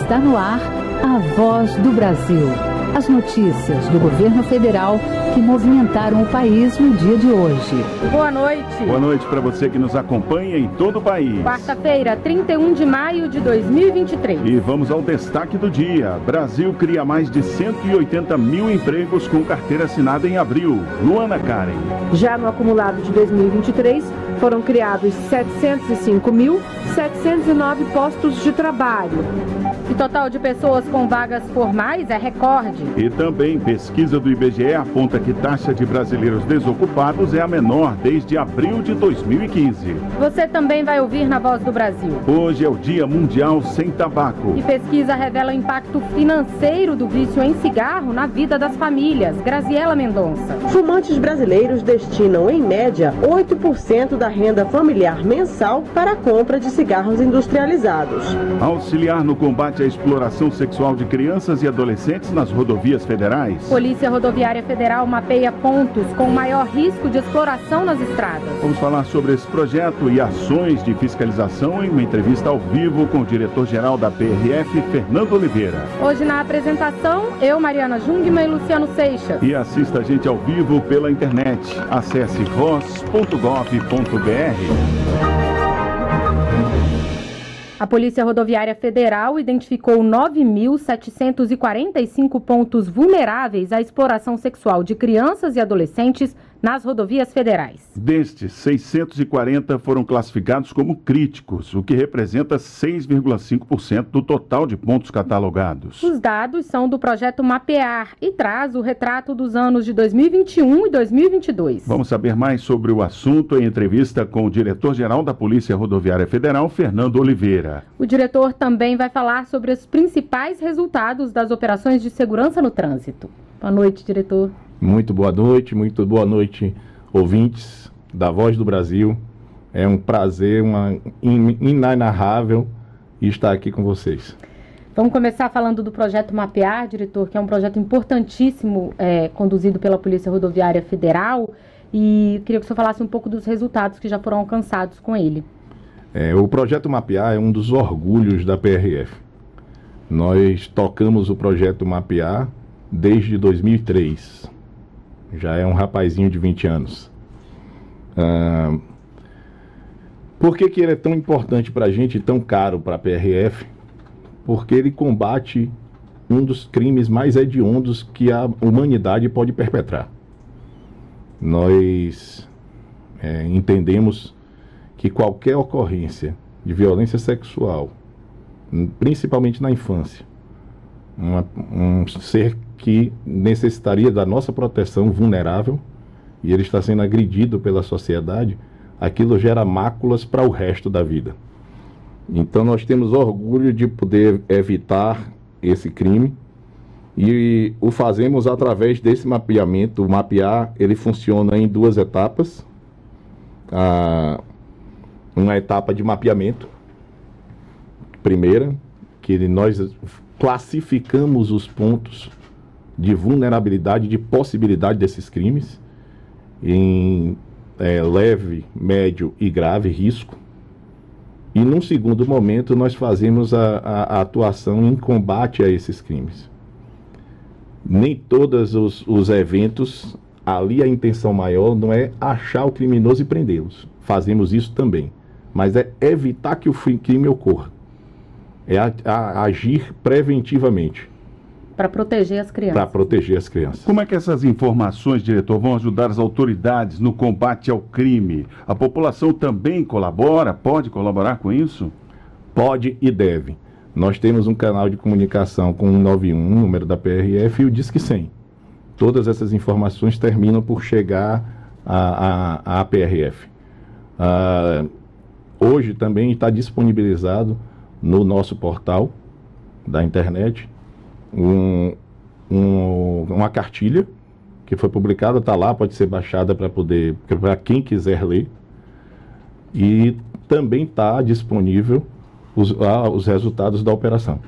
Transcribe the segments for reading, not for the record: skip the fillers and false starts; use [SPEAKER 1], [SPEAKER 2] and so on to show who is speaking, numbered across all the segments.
[SPEAKER 1] Está no ar a Voz do Brasil. As notícias do governo federal que movimentaram o país no dia de hoje.
[SPEAKER 2] Boa noite.
[SPEAKER 3] Boa noite para você que nos acompanha em todo o país.
[SPEAKER 2] Quarta-feira, 31 de maio de 2023.
[SPEAKER 3] E vamos ao destaque do dia. Brasil cria mais de 180 mil empregos com carteira assinada em abril. Luana Karen.
[SPEAKER 4] Já no acumulado de 2023, foram criados 705.709 postos de trabalho.
[SPEAKER 2] O total de pessoas com vagas formais é recorde.
[SPEAKER 3] E também pesquisa do IBGE aponta que taxa de brasileiros desocupados é a menor desde abril de 2015.
[SPEAKER 2] Você também vai ouvir na Voz do Brasil.
[SPEAKER 3] Hoje é o Dia Mundial Sem Tabaco.
[SPEAKER 2] E pesquisa revela o impacto financeiro do vício em cigarro na vida das famílias. Graziela Mendonça.
[SPEAKER 4] Fumantes brasileiros destinam, em média, 8% da renda familiar mensal para a compra de cigarros industrializados.
[SPEAKER 3] Auxiliar no combate à exploração sexual de crianças e adolescentes nas rodovias federais.
[SPEAKER 2] Polícia Rodoviária Federal mapeia pontos com maior risco de exploração nas estradas.
[SPEAKER 3] Vamos falar sobre esse projeto e ações de fiscalização em uma entrevista ao vivo com o diretor-geral da PRF, Fernando Oliveira.
[SPEAKER 2] Hoje na apresentação, eu, Mariana Jungmann e Luciano Seixas.
[SPEAKER 3] E assista a gente ao vivo pela internet. Acesse voz.gov.br.
[SPEAKER 2] A Polícia Rodoviária Federal identificou 9.745 pontos vulneráveis à exploração sexual de crianças e adolescentes nas rodovias federais.
[SPEAKER 3] Destes, 640 foram classificados como críticos, o que representa 6,5% do total de pontos catalogados.
[SPEAKER 2] Os dados são do projeto Mapear e traz o retrato dos anos de 2021 e 2022.
[SPEAKER 3] Vamos saber mais sobre o assunto em entrevista com o diretor-geral da Polícia Rodoviária Federal, Fernando Oliveira.
[SPEAKER 2] O diretor também vai falar sobre os principais resultados das operações de segurança no trânsito. Boa noite, diretor.
[SPEAKER 5] Muito boa noite, ouvintes da Voz do Brasil. É um prazer, inenarrável estar aqui com vocês.
[SPEAKER 2] Vamos começar falando do projeto Mapear, diretor, que é um projeto importantíssimo, conduzido pela Polícia Rodoviária Federal, e queria que o senhor falasse um pouco dos resultados que já foram alcançados com ele.
[SPEAKER 5] O projeto Mapear é um dos orgulhos da PRF. Nós tocamos o projeto Mapear desde 2003. Já é um rapazinho de 20 anos. Por que ele é tão importante para a gente e tão caro para a PRF? Porque ele combate um dos crimes mais hediondos que a humanidade pode perpetrar. Nós entendemos que qualquer ocorrência de violência sexual, principalmente na infância, um ser que necessitaria da nossa proteção vulnerável, e ele está sendo agredido pela sociedade, aquilo gera máculas para o resto da vida. Então nós temos orgulho de poder evitar esse crime, e o fazemos através desse mapeamento. O Mapear, ele funciona em duas etapas. Uma etapa de mapeamento, primeira, que nós classificamos os pontos de vulnerabilidade, de possibilidade desses crimes em leve, médio e grave risco. E num segundo momento nós fazemos a atuação em combate a esses crimes. Nem todos os eventos, ali a intenção maior não é achar o criminoso e prendê-los. Fazemos isso também, mas é evitar que o crime ocorra. É agir preventivamente.
[SPEAKER 2] Para proteger as crianças.
[SPEAKER 5] Para proteger as crianças.
[SPEAKER 3] Como é que essas informações, diretor, vão ajudar as autoridades no combate ao crime? A população também colabora? Pode colaborar com isso?
[SPEAKER 5] Pode e deve. Nós temos um canal de comunicação com o 191, número da PRF, e o Disque 100. Todas essas informações terminam por chegar à PRF. Hoje também está disponibilizado no nosso portal da internet uma cartilha que foi publicada, está lá, pode ser baixada para quem quiser ler, e também está disponível os resultados da operação.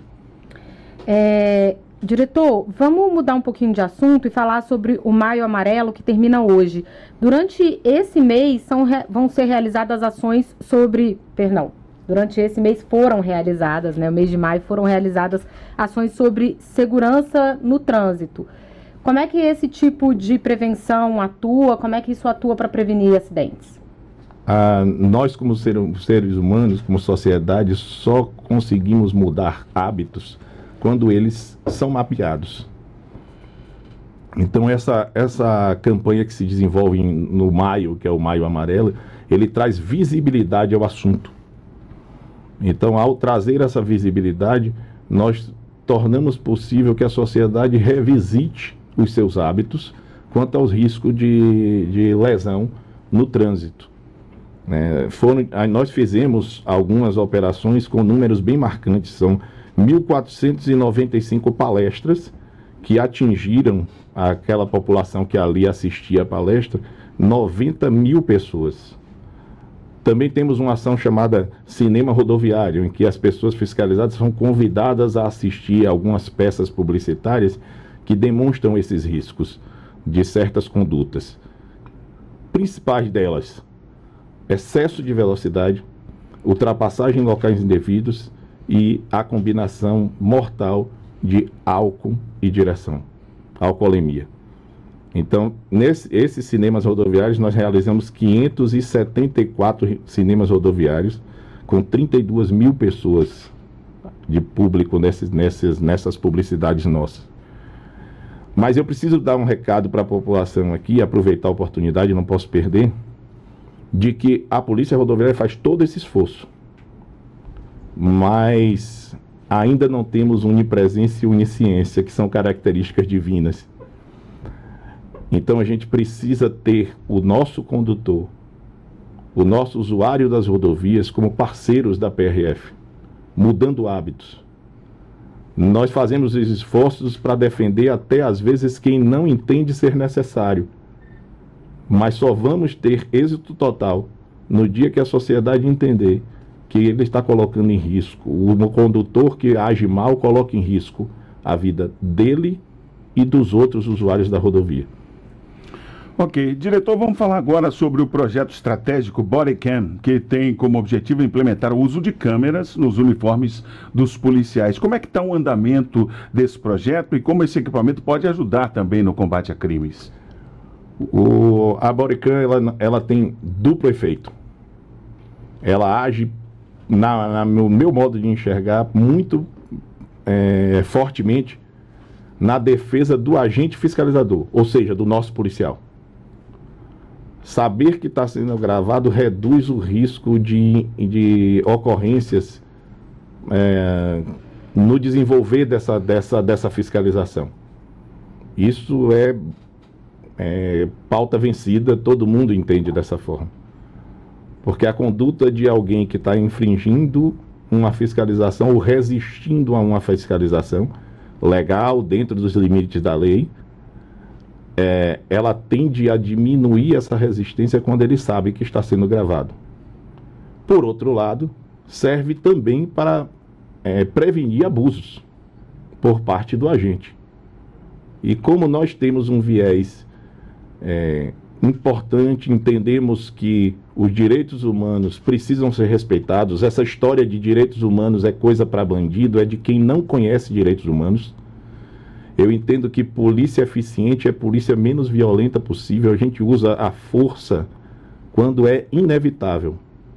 [SPEAKER 2] Diretor, vamos mudar um pouquinho de assunto e falar sobre o Maio Amarelo, que termina hoje. Durante esse mês vão ser realizadas ações Durante esse mês foram realizadas, né, o mês de maio, foram realizadas ações sobre segurança no trânsito. Como é que esse tipo de prevenção atua? Como é que isso atua para prevenir acidentes?
[SPEAKER 5] Nós, como seres humanos, como sociedade, só conseguimos mudar hábitos quando eles são mapeados. Então, essa campanha que se desenvolve no maio, que é o Maio Amarelo, ele traz visibilidade ao assunto. Então, ao trazer essa visibilidade, nós tornamos possível que a sociedade revisite os seus hábitos quanto aos riscos de lesão no trânsito. Nós fizemos algumas operações com números bem marcantes, são 1.495 palestras que atingiram aquela população que ali assistia a palestra, 90 mil pessoas. Também temos uma ação chamada Cinema Rodoviário, em que as pessoas fiscalizadas são convidadas a assistir a algumas peças publicitárias que demonstram esses riscos de certas condutas. Principais delas: excesso de velocidade, ultrapassagem em locais indevidos e a combinação mortal de álcool e direção, alcoolemia. Então, esses cinemas rodoviários, nós realizamos 574 cinemas rodoviários com 32 mil pessoas de público nessas publicidades nossas. Mas eu preciso dar um recado para a população aqui, aproveitar a oportunidade, não posso perder, de que a Polícia Rodoviária faz todo esse esforço, mas ainda não temos onipresença e onisciência, que são características divinas. Então a gente precisa ter o nosso condutor, o nosso usuário das rodovias como parceiros da PRF, mudando hábitos. Nós fazemos os esforços para defender até às vezes quem não entende ser necessário, mas só vamos ter êxito total no dia que a sociedade entender que ele está colocando em risco, o condutor que age mal coloca em risco a vida dele e dos outros usuários da rodovia.
[SPEAKER 3] Ok, diretor, vamos falar agora sobre o projeto estratégico Bodycam, que tem como objetivo implementar o uso de câmeras nos uniformes dos policiais. Como é que está o andamento desse projeto e como esse equipamento pode ajudar também no combate a crimes?
[SPEAKER 5] A Bodycam, ela tem duplo efeito. Ela age, no meu modo de enxergar, muito fortemente na defesa do agente fiscalizador, ou seja, do nosso policial. Saber que está sendo gravado reduz o risco de ocorrências no desenvolver dessa fiscalização. Isso é pauta vencida, todo mundo entende dessa forma. Porque a conduta de alguém que está infringindo uma fiscalização ou resistindo a uma fiscalização legal, dentro dos limites da lei, ela tende a diminuir essa resistência quando ele sabe que está sendo gravado. Por outro lado, serve também para prevenir abusos por parte do agente. E como nós temos um viés importante, entendemos que os direitos humanos precisam ser respeitados. Essa história de direitos humanos é coisa para bandido, é de quem não conhece direitos humanos. Eu entendo que polícia eficiente é polícia menos violenta possível. A gente usa a força quando é inevitável.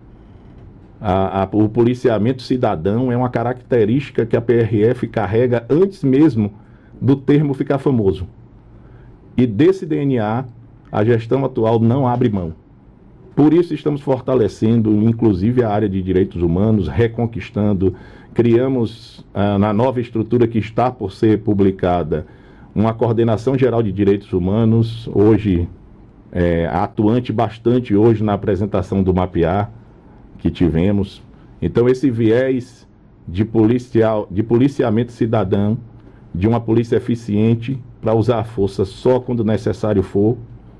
[SPEAKER 5] O policiamento cidadão é uma característica que a PRF carrega antes mesmo do termo ficar famoso. E desse DNA, a gestão atual não abre mão. Por isso estamos fortalecendo, inclusive, a área de direitos humanos, reconquistando. Criamos, na nova estrutura que está por ser publicada, uma coordenação geral de direitos humanos, hoje atuante bastante hoje na apresentação do mapear que tivemos. Então esse viés de policiamento cidadão, de uma polícia eficiente, para usar a força só quando necessário for,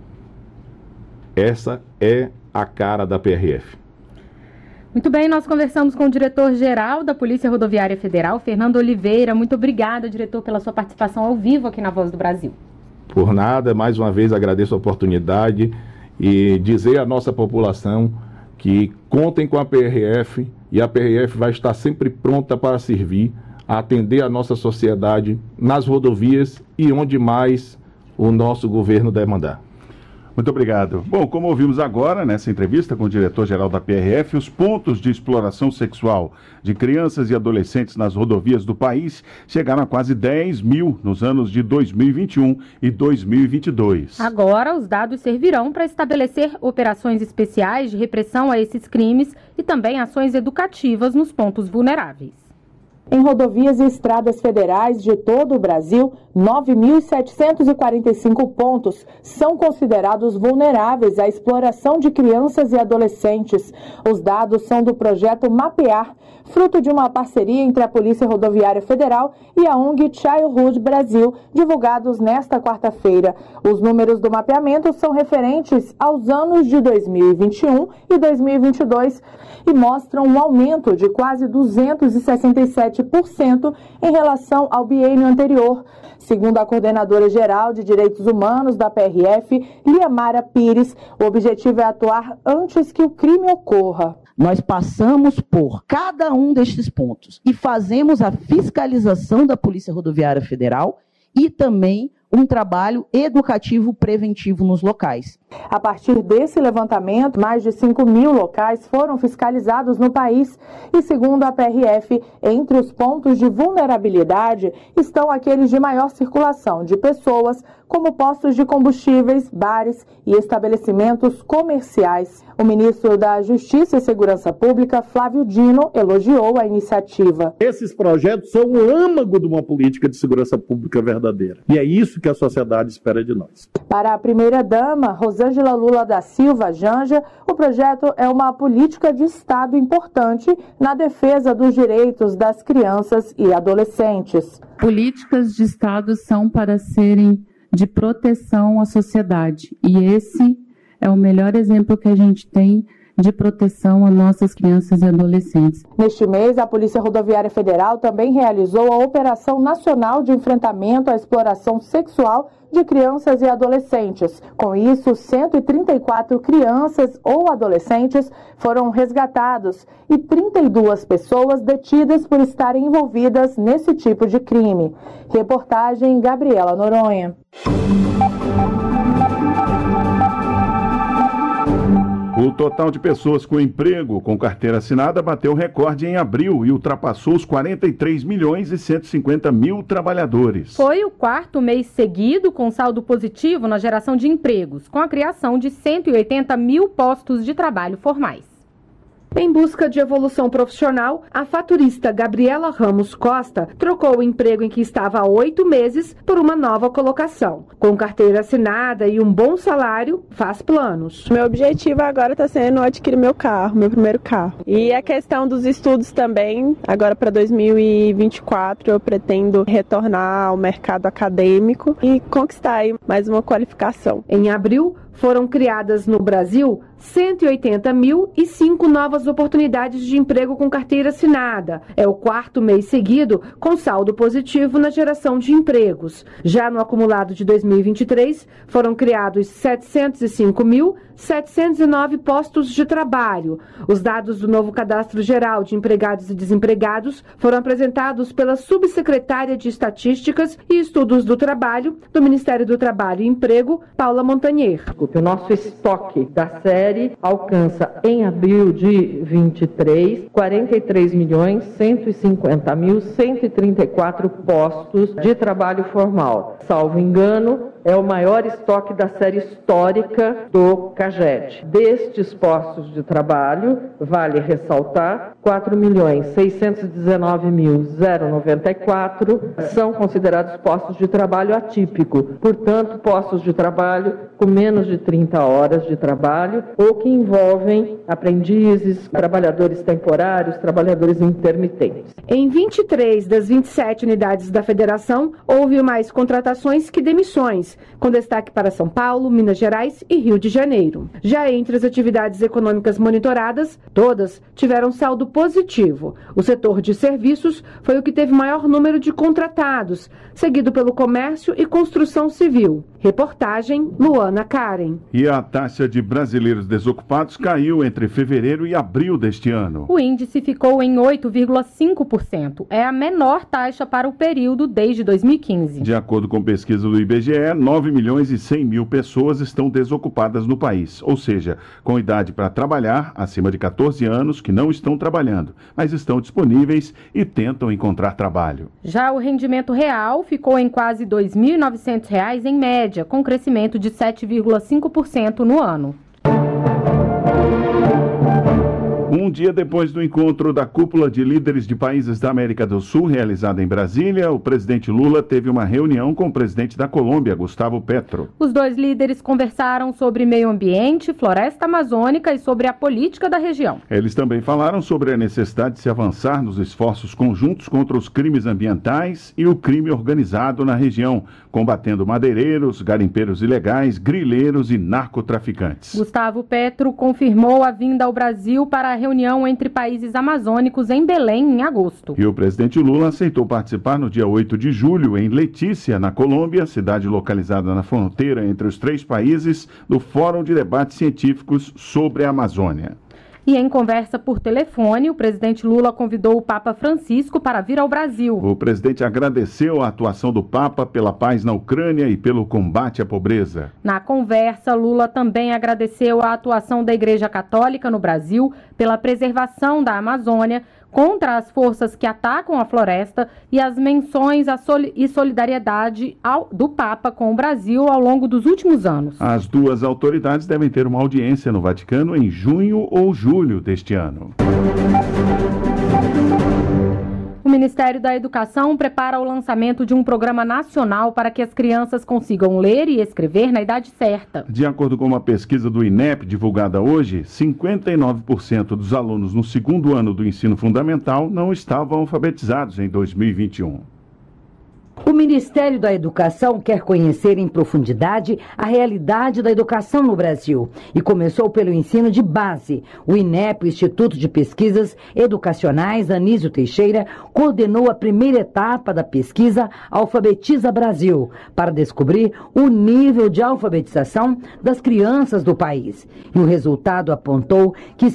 [SPEAKER 5] essa é a cara da PRF.
[SPEAKER 2] Muito bem, nós conversamos com o diretor-geral da Polícia Rodoviária Federal, Fernando Oliveira. Muito obrigada, diretor, pela sua participação ao vivo aqui na Voz do Brasil.
[SPEAKER 5] Por nada, mais uma vez agradeço a oportunidade e dizer à nossa população que contem com a PRF e a PRF vai estar sempre pronta para servir, a atender a nossa sociedade nas rodovias e onde mais o nosso governo demandar.
[SPEAKER 3] Muito obrigado. Bom, como ouvimos agora nessa entrevista com o diretor-geral da PRF, os pontos de exploração sexual de crianças e adolescentes nas rodovias do país chegaram a quase 10 mil nos anos de 2021 e 2022.
[SPEAKER 2] Agora, os dados servirão para estabelecer operações especiais de repressão a esses crimes e também ações educativas nos pontos vulneráveis.
[SPEAKER 4] Em rodovias e estradas federais de todo o Brasil, 9.745 pontos são considerados vulneráveis à exploração de crianças e adolescentes. Os dados são do projeto Mapear, fruto de uma parceria entre a Polícia Rodoviária Federal e a ONG Childhood Brasil, divulgados nesta quarta-feira. Os números do mapeamento são referentes aos anos de 2021 e 2022 e mostram um aumento de quase 267% em relação ao biênio anterior. Segundo a coordenadora geral de Direitos Humanos da PRF, Liamara Pires, o objetivo é atuar antes que o crime ocorra.
[SPEAKER 6] Nós passamos por cada um destes pontos e fazemos a fiscalização da Polícia Rodoviária Federal e também um trabalho educativo preventivo nos locais.
[SPEAKER 4] A partir desse levantamento, mais de 5.000 locais foram fiscalizados no país e, segundo a PRF, entre os pontos de vulnerabilidade estão aqueles de maior circulação de pessoas, como postos de combustíveis, bares e estabelecimentos comerciais. O ministro da Justiça e Segurança Pública, Flávio Dino, elogiou a iniciativa.
[SPEAKER 7] Esses projetos são o âmago de uma política de segurança pública verdadeira. E é isso que a sociedade espera de nós.
[SPEAKER 4] Para a primeira-dama, Rosângela Lula da Silva Janja, o projeto é uma política de Estado importante na defesa dos direitos das crianças e adolescentes.
[SPEAKER 8] Políticas de Estado são para serem de proteção à sociedade. E esse é o melhor exemplo que a gente tem de proteção a nossas crianças e adolescentes.
[SPEAKER 4] Neste mês, a Polícia Rodoviária Federal também realizou a Operação Nacional de Enfrentamento à Exploração Sexual de Crianças e Adolescentes. Com isso, 134 crianças ou adolescentes foram resgatados e 32 pessoas detidas por estarem envolvidas nesse tipo de crime. Reportagem Gabriela Noronha.
[SPEAKER 3] O total de pessoas com emprego com carteira assinada bateu recorde em abril e ultrapassou os 43 milhões e 150 mil trabalhadores.
[SPEAKER 2] Foi o quarto mês seguido com saldo positivo na geração de empregos, com a criação de 180 mil postos de trabalho formais. Em busca de evolução profissional, a faturista Gabriela Ramos Costa trocou o emprego em que estava há 8 meses por uma nova colocação. Com carteira assinada e um bom salário, faz planos.
[SPEAKER 9] Meu objetivo agora está sendo adquirir meu primeiro carro. E a questão dos estudos também, agora para 2024 eu pretendo retornar ao mercado acadêmico e conquistar aí mais uma qualificação.
[SPEAKER 2] Em abril, foram criadas no Brasil 180.005 novas oportunidades de emprego com carteira assinada. É o quarto mês seguido com saldo positivo na geração de empregos. Já no acumulado de 2023, foram criados 705.709 postos de trabalho. Os dados do novo Cadastro Geral de Empregados e Desempregados foram apresentados pela subsecretária de Estatísticas e Estudos do Trabalho do Ministério do Trabalho e Emprego, Paula Montanier.
[SPEAKER 10] O nosso estoque da série alcança, em abril de 23, 43.150.134 postos de trabalho formal. Salvo engano, é o maior estoque da série histórica do CAGED. Destes postos de trabalho, vale ressaltar, 4.619.094 são considerados postos de trabalho atípico, portanto, postos de trabalho com menos de 30 horas de trabalho ou que envolvem aprendizes, trabalhadores temporários, trabalhadores intermitentes.
[SPEAKER 2] Em 23 das 27 unidades da federação, houve mais contratações que demissões.
[SPEAKER 11] país, com destaque para São Paulo, Minas Gerais e Rio de Janeiro. Já entre as atividades econômicas monitoradas, todas tiveram saldo positivo. O setor de serviços foi o que teve maior número de contratados, seguido pelo comércio e construção civil. Reportagem Luana Karen.
[SPEAKER 3] E a taxa de brasileiros desocupados caiu entre fevereiro e abril deste ano.
[SPEAKER 2] O índice ficou em 8,5%. É a menor taxa para o período desde 2015.
[SPEAKER 3] De acordo com pesquisa do IBGE, 9 milhões e 100 mil pessoas estão desocupadas no país, ou seja, com idade para trabalhar, acima de 14 anos, que não estão trabalhando, mas estão disponíveis e tentam encontrar trabalho.
[SPEAKER 2] Já o rendimento real ficou em quase R$ 2.900 em média, com crescimento de 7,5% no ano.
[SPEAKER 3] Um dia depois do encontro da cúpula de líderes de países da América do Sul, realizada em Brasília, o presidente Lula teve uma reunião com o presidente da Colômbia, Gustavo Petro.
[SPEAKER 2] Os dois líderes conversaram sobre meio ambiente, floresta amazônica e sobre a política da região.
[SPEAKER 3] Eles também falaram sobre a necessidade de se avançar nos esforços conjuntos contra os crimes ambientais e o crime organizado na região, combatendo madeireiros, garimpeiros ilegais, grileiros e narcotraficantes.
[SPEAKER 2] Gustavo Petro confirmou a vinda ao Brasil para a reunião entre países amazônicos em Belém em agosto.
[SPEAKER 3] E o presidente Lula aceitou participar no dia 8 de julho em Letícia, na Colômbia, cidade localizada na fronteira entre os três países, do Fórum de Debates Científicos sobre a Amazônia.
[SPEAKER 2] E em conversa por telefone, o presidente Lula convidou o Papa Francisco para vir ao Brasil.
[SPEAKER 3] O presidente agradeceu a atuação do Papa pela paz na Ucrânia e pelo combate à pobreza.
[SPEAKER 2] Na conversa, Lula também agradeceu a atuação da Igreja Católica no Brasil pela preservação da Amazônia, contra as forças que atacam a floresta e as menções e solidariedade do Papa com o Brasil ao longo dos últimos anos.
[SPEAKER 3] As duas autoridades devem ter uma audiência no Vaticano em junho ou julho deste ano.
[SPEAKER 2] O Ministério da Educação prepara o lançamento de um programa nacional para que as crianças consigam ler e escrever na idade certa.
[SPEAKER 3] De acordo com uma pesquisa do INEP divulgada hoje, 59% dos alunos no segundo ano do ensino fundamental não estavam alfabetizados em 2021.
[SPEAKER 12] O Ministério da Educação quer conhecer em profundidade a realidade da educação no Brasil e começou pelo ensino de base. O INEP, o Instituto de Pesquisas Educacionais Anísio Teixeira, coordenou a primeira etapa da pesquisa Alfabetiza Brasil, para descobrir o nível de alfabetização das crianças do país. E o resultado apontou que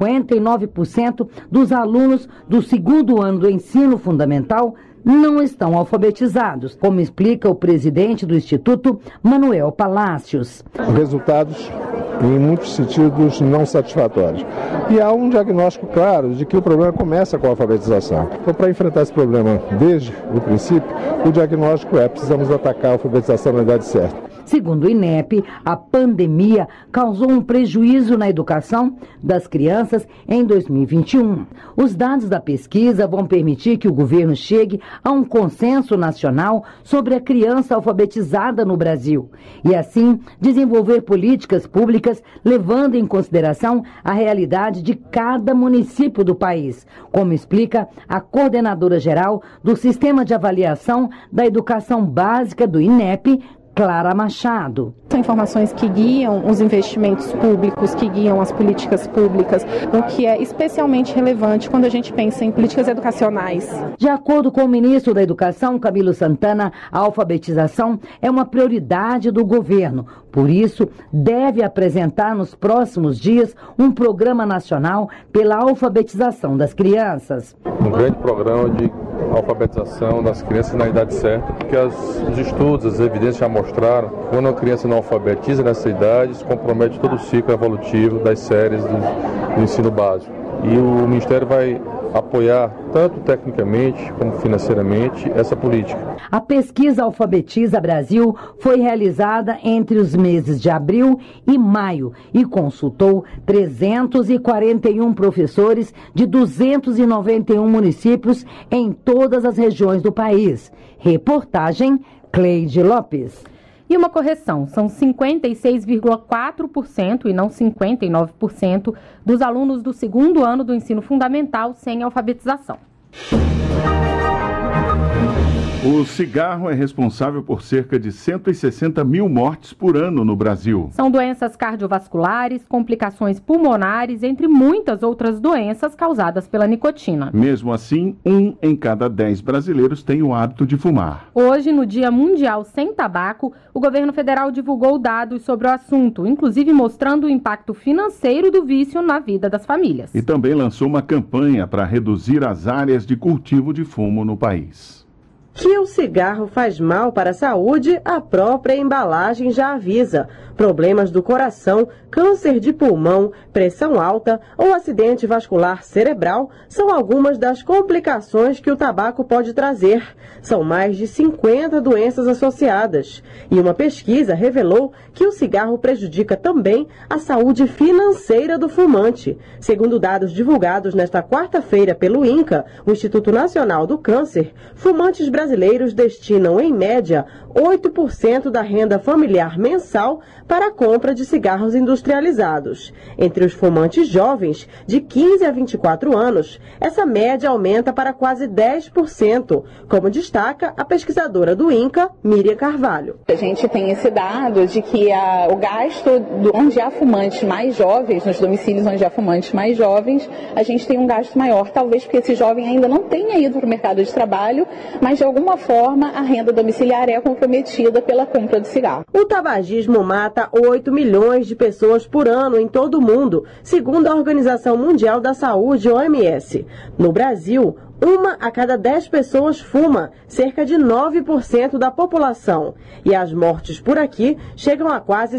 [SPEAKER 12] 59% dos alunos do segundo ano do ensino fundamental não estão alfabetizados, como explica o presidente do Instituto, Manuel Palácios.
[SPEAKER 13] Resultados, em muitos sentidos, não satisfatórios. E há um diagnóstico claro de que o problema começa com a alfabetização. Então, para enfrentar esse problema desde o princípio, o diagnóstico é: precisamos atacar a alfabetização na idade certa.
[SPEAKER 12] Segundo o INEP, a pandemia causou um prejuízo na educação das crianças em 2021. Os dados da pesquisa vão permitir que o governo chegue a um consenso nacional sobre a criança alfabetizada no Brasil e, assim, desenvolver políticas públicas levando em consideração a realidade de cada município do país, como explica a coordenadora-geral do Sistema de Avaliação da Educação Básica do INEP, Clara Machado.
[SPEAKER 9] São informações que guiam os investimentos públicos, que guiam as políticas públicas, o que é especialmente relevante quando a gente pensa em políticas educacionais.
[SPEAKER 12] De acordo com o ministro da Educação, Camilo Santana, a alfabetização é uma prioridade do governo. Por isso, deve apresentar nos próximos dias um programa nacional pela alfabetização das crianças.
[SPEAKER 14] Um grande programa de alfabetização das crianças na idade certa, porque os estudos, as evidências já mostraram que quando a criança não alfabetiza nessa idade, se compromete todo o ciclo evolutivo das séries do ensino básico. E o Ministério vai apoiar, tanto tecnicamente como financeiramente, essa política.
[SPEAKER 12] A pesquisa Alfabetiza Brasil foi realizada entre os meses de abril e maio e consultou 341 professores de 291 municípios em todas as regiões do país. Reportagem Cleide Lopes.
[SPEAKER 2] E uma correção, são 56,4% e não 59% dos alunos do segundo ano do ensino fundamental sem alfabetização.
[SPEAKER 3] O cigarro é responsável por cerca de 160 mil mortes por ano no Brasil.
[SPEAKER 2] São doenças cardiovasculares, complicações pulmonares, entre muitas outras doenças causadas pela nicotina.
[SPEAKER 3] Mesmo assim, 1 em cada 10 brasileiros tem o hábito de fumar.
[SPEAKER 2] Hoje, no Dia Mundial Sem Tabaco, o governo federal divulgou dados sobre o assunto, inclusive mostrando o impacto financeiro do vício na vida das famílias.
[SPEAKER 3] E também lançou uma campanha para reduzir as áreas de cultivo de fumo no país.
[SPEAKER 15] Que o cigarro faz mal para a saúde, a própria embalagem já avisa. Problemas do coração, câncer de pulmão, pressão alta ou acidente vascular cerebral são algumas das complicações que o tabaco pode trazer. São mais de 50 doenças associadas. E uma pesquisa revelou que o cigarro prejudica também a saúde financeira do fumante. Segundo dados divulgados nesta quarta-feira pelo INCA, o Instituto Nacional do Câncer, fumantes brasileiros destinam, em média, 8% da renda familiar mensal para a compra de cigarros industrializados. Entre os fumantes jovens, de 15 a 24 anos, essa média aumenta para quase 10%, como destaca a pesquisadora do INCA, Miriam Carvalho.
[SPEAKER 16] A gente tem esse dado de que o gasto onde há fumantes mais jovens, nos domicílios onde há fumantes mais jovens, a gente tem um gasto maior, talvez porque esse jovem ainda não tenha ido para o mercado de trabalho, mas de alguma forma a renda domiciliar é comprometida pela compra do cigarro.
[SPEAKER 15] O tabagismo mata 8 milhões de pessoas por ano em todo o mundo, segundo a Organização Mundial da Saúde, OMS. No Brasil, 1 a cada 10 pessoas fuma, cerca de 9% da população. E as mortes por aqui chegam a quase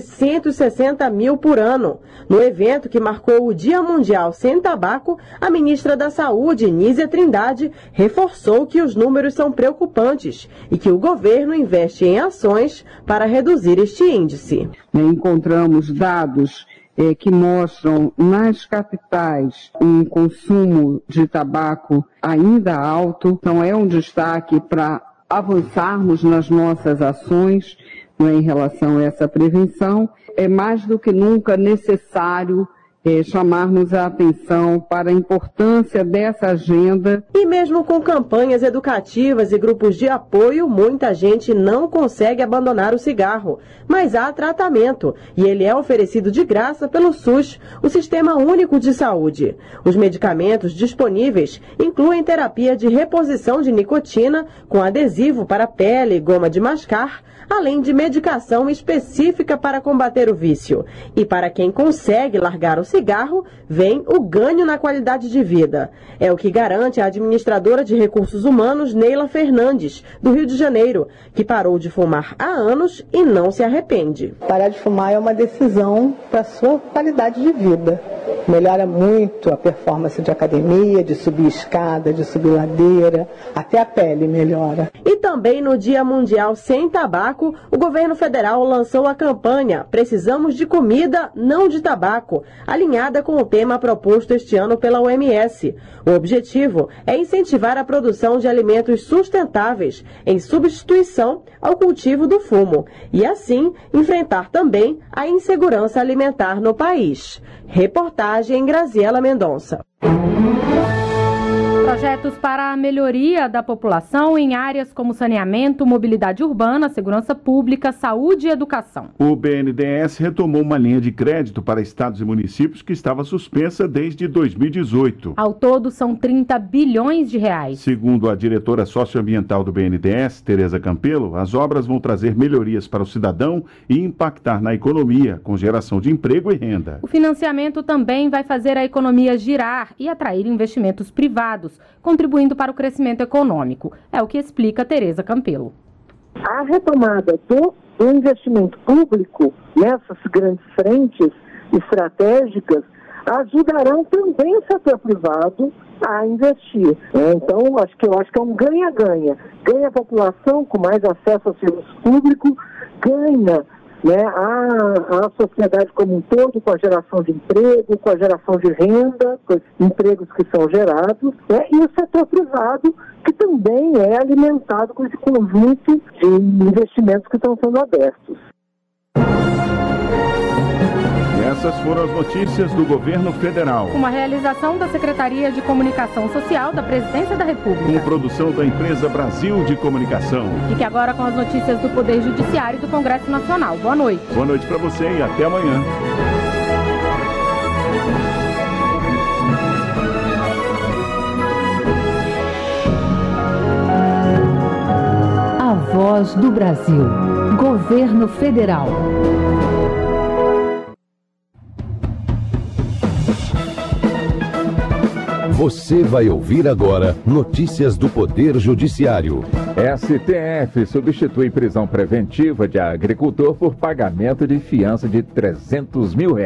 [SPEAKER 15] 160 mil por ano. No evento que marcou o Dia Mundial Sem Tabaco, a ministra da Saúde, Nízia Trindade, reforçou que os números são preocupantes e que o governo investe em ações para reduzir este índice.
[SPEAKER 17] Encontramos dados que mostram nas capitais um consumo de tabaco ainda alto. Então é um destaque para avançarmos nas nossas ações em relação a essa prevenção. É mais do que nunca necessário chamarmos a atenção para a importância dessa agenda.
[SPEAKER 15] E mesmo com campanhas educativas e grupos de apoio, muita gente não consegue abandonar o cigarro. Mas há tratamento e ele é oferecido de graça pelo SUS, o Sistema Único de Saúde. Os medicamentos disponíveis incluem terapia de reposição de nicotina com adesivo para pele e goma de mascar, além de medicação específica para combater o vício. E para quem consegue largar o cigarro, vem o ganho na qualidade de vida. É o que garante a administradora de recursos humanos, Neila Fernandes, do Rio de Janeiro, que parou de fumar há anos e não se arrepende.
[SPEAKER 18] Parar de fumar é uma decisão para a sua qualidade de vida. Melhora muito a performance de academia, de subir escada, de subir ladeira, até a pele melhora.
[SPEAKER 15] E também no Dia Mundial Sem Tabaco, o governo federal lançou a campanha Precisamos de Comida, Não de Tabaco, alinhada com o tema proposto este ano pela OMS. O objetivo é incentivar a produção de alimentos sustentáveis em substituição ao cultivo do fumo e, assim, enfrentar também a insegurança alimentar no país. Reportagem Graziela Mendonça.
[SPEAKER 2] Projetos para a melhoria da população em áreas como saneamento, mobilidade urbana, segurança pública, saúde e educação.
[SPEAKER 3] O BNDES retomou uma linha de crédito para estados e municípios que estava suspensa desde 2018.
[SPEAKER 2] Ao todo, são 30 bilhões de reais.
[SPEAKER 3] Segundo a diretora socioambiental do BNDES, Tereza Campelo, as obras vão trazer melhorias para o cidadão e impactar na economia, com geração de emprego e renda.
[SPEAKER 2] O financiamento também vai fazer a economia girar e atrair investimentos privados, contribuindo para o crescimento econômico. É o que explica Tereza Campelo.
[SPEAKER 19] A retomada do investimento público nessas grandes frentes estratégicas ajudarão também o setor privado a investir. Então, eu acho que é um ganha-ganha. Ganha a população com mais acesso ao serviço público, ganha a sociedade como um todo, com a geração de emprego, com a geração de renda, com os empregos que são gerados, e o setor privado, que também é alimentado com esse conjunto de investimentos que estão sendo abertos.
[SPEAKER 3] Essas foram as notícias do governo federal.
[SPEAKER 2] Uma realização da Secretaria de Comunicação Social da Presidência da República.
[SPEAKER 3] Com produção da empresa Brasil de Comunicação.
[SPEAKER 2] Fique agora com as notícias do Poder Judiciário e do Congresso Nacional. Boa noite.
[SPEAKER 3] Boa noite para você e até amanhã.
[SPEAKER 1] A Voz do Brasil. Governo Federal.
[SPEAKER 20] Você vai ouvir agora notícias do Poder Judiciário.
[SPEAKER 21] STF substitui prisão preventiva de agricultor por pagamento de fiança de R$300 mil.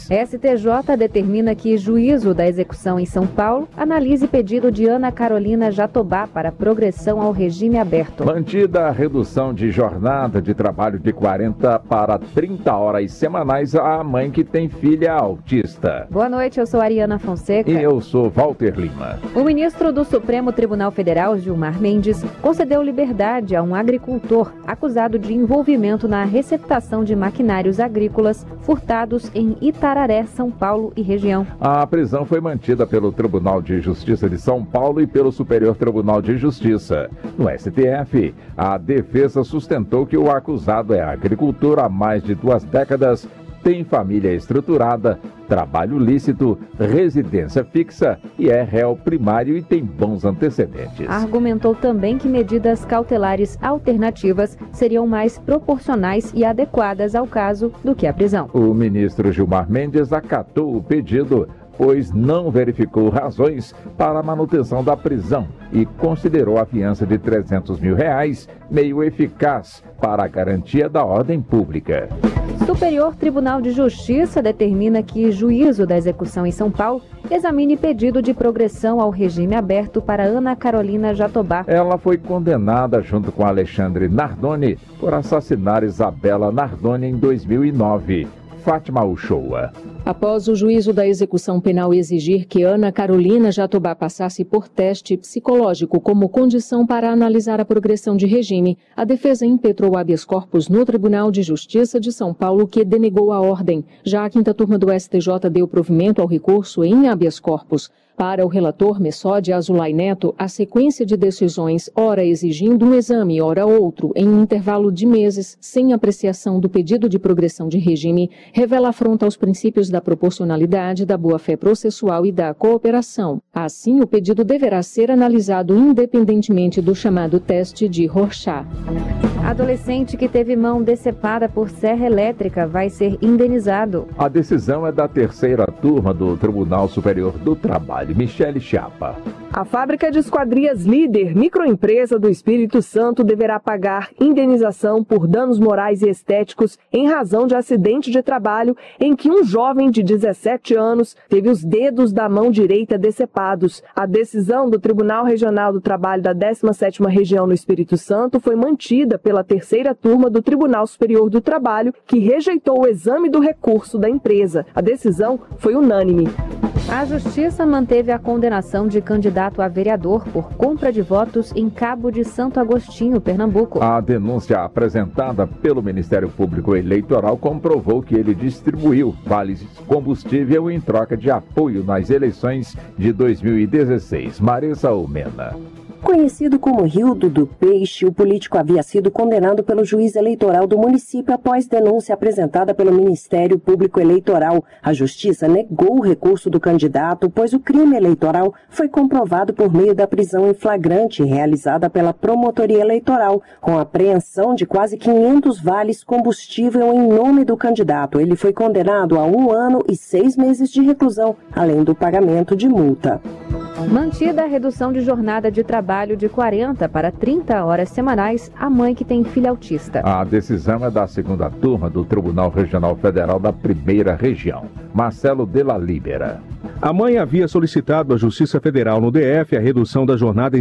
[SPEAKER 22] STJ determina que juízo da execução em São Paulo analise pedido de Ana Carolina Jatobá para progressão ao regime aberto.
[SPEAKER 21] Mantida a redução de jornada de trabalho de 40 para 30 horas semanais à mãe que tem filha autista.
[SPEAKER 22] Boa noite, eu sou Ariana Fonseca.
[SPEAKER 21] E eu sou Walter Lima.
[SPEAKER 22] O ministro do Supremo Tribunal Federal, Gilmar Mendes, concedeu liberdade a um agricultor acusado de envolvimento na receptação de maquinários agrícolas furtados em Itararé, São Paulo e região.
[SPEAKER 21] A prisão foi mantida pelo Tribunal de Justiça de São Paulo e pelo Superior Tribunal de Justiça. No STF, a defesa sustentou que o acusado é agricultor há mais de 2 décadas, tem família estruturada, trabalho lícito, residência fixa e é réu primário e tem bons antecedentes.
[SPEAKER 22] Argumentou também que medidas cautelares alternativas seriam mais proporcionais e adequadas ao caso do que a prisão.
[SPEAKER 21] O ministro Gilmar Mendes acatou o pedido, pois não verificou razões para a manutenção da prisão e considerou a fiança de R$300 mil meio eficaz para a garantia da ordem pública.
[SPEAKER 22] Superior Tribunal de Justiça determina que juízo da execução em São Paulo examine pedido de progressão ao regime aberto para Ana Carolina Jatobá.
[SPEAKER 21] Ela foi condenada junto com Alexandre Nardoni por assassinar Isabela Nardoni em 2009. Fátima Uchoa.
[SPEAKER 23] Após o juízo da execução penal exigir que Ana Carolina Jatobá passasse por teste psicológico como condição para analisar a progressão de regime, a defesa impetrou habeas corpus no Tribunal de Justiça de São Paulo, que denegou a ordem. Já a 5ª turma do STJ deu provimento ao recurso em habeas corpus. Para o relator Messode Azulay Neto, a sequência de decisões, ora exigindo um exame, ora outro, em um intervalo de meses, sem apreciação do pedido de progressão de regime, revela afronta aos princípios da proporcionalidade, da boa-fé processual e da cooperação. Assim, o pedido deverá ser analisado independentemente do chamado teste de Rorschach.
[SPEAKER 22] Adolescente que teve mão decepada por serra elétrica vai ser indenizado.
[SPEAKER 21] A decisão é da 3ª turma do Tribunal Superior do Trabalho. Michele Chiapa.
[SPEAKER 24] A fábrica de esquadrias Líder, microempresa do Espírito Santo, deverá pagar indenização por danos morais e estéticos em razão de acidente de trabalho em que um jovem de 17 anos teve os dedos da mão direita decepados. A decisão do Tribunal Regional do Trabalho da 17ª Região no Espírito Santo foi mantida pela 3ª turma do Tribunal Superior do Trabalho, que rejeitou o exame do recurso da empresa. A decisão foi unânime.
[SPEAKER 22] A Justiça manteve a condenação de candidato a vereador por compra de votos em Cabo de Santo Agostinho, Pernambuco.
[SPEAKER 21] A denúncia apresentada pelo Ministério Público Eleitoral comprovou que ele distribuiu vales combustível em troca de apoio nas eleições de 2016. Marisa Almena.
[SPEAKER 25] Conhecido como Rildo do Peixe, o político havia sido condenado pelo juiz eleitoral do município após denúncia apresentada pelo Ministério Público Eleitoral. A Justiça negou o recurso do candidato, pois o crime eleitoral foi comprovado por meio da prisão em flagrante realizada pela Promotoria Eleitoral, com a apreensão de quase 500 vales combustível em nome do candidato. Ele foi condenado a 1 ano e 6 meses de reclusão, além do pagamento de multa.
[SPEAKER 22] Mantida a redução de jornada de trabalho de 40 para 30 horas semanais à mãe que tem filha autista.
[SPEAKER 21] A decisão é da 2ª turma do Tribunal Regional Federal da 1ª Região. Marcelo de la Libera.
[SPEAKER 26] A mãe havia solicitado à Justiça Federal no DF a redução da jornada em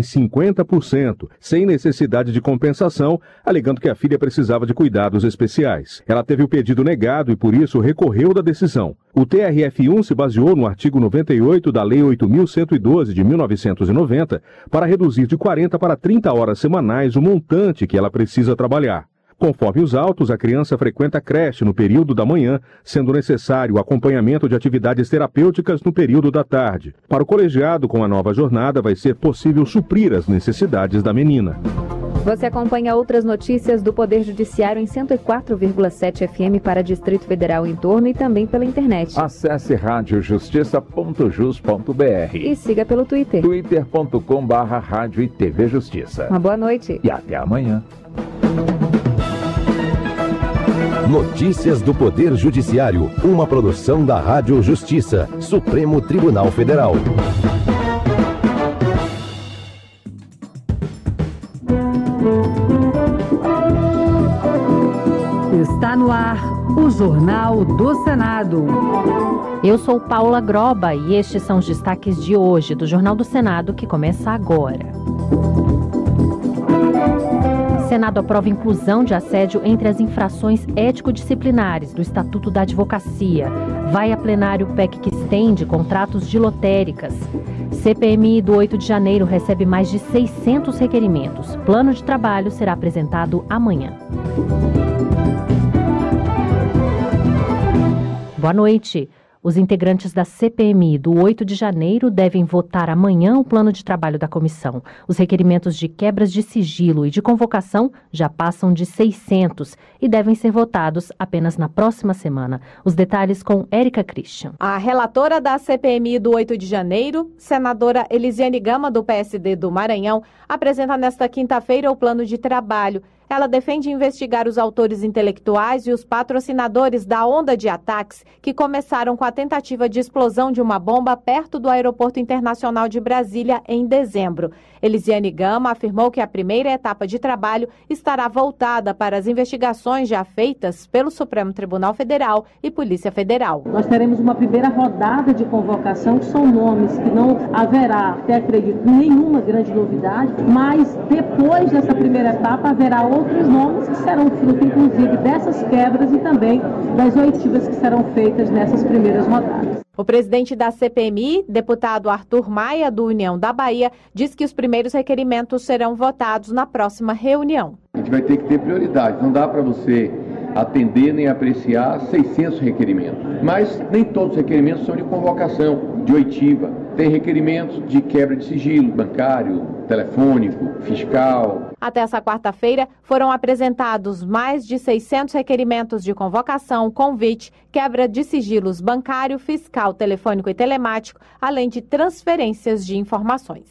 [SPEAKER 26] 50%, sem necessidade de compensação, alegando que a filha precisava de cuidados especiais. Ela teve o pedido negado e, por isso, recorreu da decisão. O TRF1 se baseou no artigo 98 da Lei 8.112 de 1990 para reduzir de 40 para 30 horas semanais o montante que ela precisa trabalhar. Conforme os autos, a criança frequenta a creche no período da manhã, sendo necessário o acompanhamento de atividades terapêuticas no período da tarde. Para o colegiado, com a nova jornada, vai ser possível suprir as necessidades da menina.
[SPEAKER 22] Você acompanha outras notícias do Poder Judiciário em 104,7 FM para Distrito Federal em torno e também pela internet.
[SPEAKER 21] Acesse radiojustiça.jus.br
[SPEAKER 22] e siga pelo Twitter.
[SPEAKER 21] twitter.com/rádio e TV Justiça.
[SPEAKER 22] Uma boa noite.
[SPEAKER 21] E até amanhã.
[SPEAKER 20] Notícias do Poder Judiciário, uma produção da Rádio Justiça, Supremo Tribunal Federal.
[SPEAKER 1] Está no ar o Jornal do Senado.
[SPEAKER 2] Eu sou Paula Groba e estes são os destaques de hoje do Jornal do Senado, que começa agora. Senado aprova inclusão de assédio entre as infrações ético-disciplinares do Estatuto da Advocacia. Vai a plenário PEC que estende contratos de lotéricas. CPMI do 8 de janeiro recebe mais de 600 requerimentos. Plano de trabalho será apresentado amanhã. Boa noite. Os integrantes da CPMI do 8 de janeiro devem votar amanhã o plano de trabalho da comissão. Os requerimentos de quebras de sigilo e de convocação já passam de 600 e devem ser votados apenas na próxima semana. Os detalhes com Érica Christian.
[SPEAKER 4] A relatora da CPMI do 8 de janeiro, senadora Elisiane Gama, do PSD do Maranhão, apresenta nesta quinta-feira o plano de trabalho. Ela defende investigar os autores intelectuais e os patrocinadores da onda de ataques que começaram com a tentativa de explosão de uma bomba perto do Aeroporto Internacional de Brasília em dezembro. Elisiane Gama afirmou que a primeira etapa de trabalho estará voltada para as investigações já feitas pelo Supremo Tribunal Federal e Polícia Federal.
[SPEAKER 5] Nós teremos uma primeira rodada de convocação, que são nomes que não haverá, até acredito, nenhuma grande novidade, mas depois dessa primeira etapa haverá outros nomes que serão fruto, inclusive, dessas quebras e também das oitivas que serão feitas nessas primeiras rodadas.
[SPEAKER 4] O presidente da CPMI, deputado Arthur Maia, do União da Bahia, diz que os primeiros requerimentos serão votados na próxima reunião.
[SPEAKER 6] A gente vai ter que ter prioridade, não dá para você atender nem apreciar 600 requerimentos. Mas nem todos os requerimentos são de convocação, de oitiva. Tem requerimentos de quebra de sigilo bancário, telefônico, fiscal.
[SPEAKER 4] Até essa quarta-feira, foram apresentados mais de 600 requerimentos de convocação, convite, quebra de sigilos bancário, fiscal, telefônico e telemático, além de transferências de informações.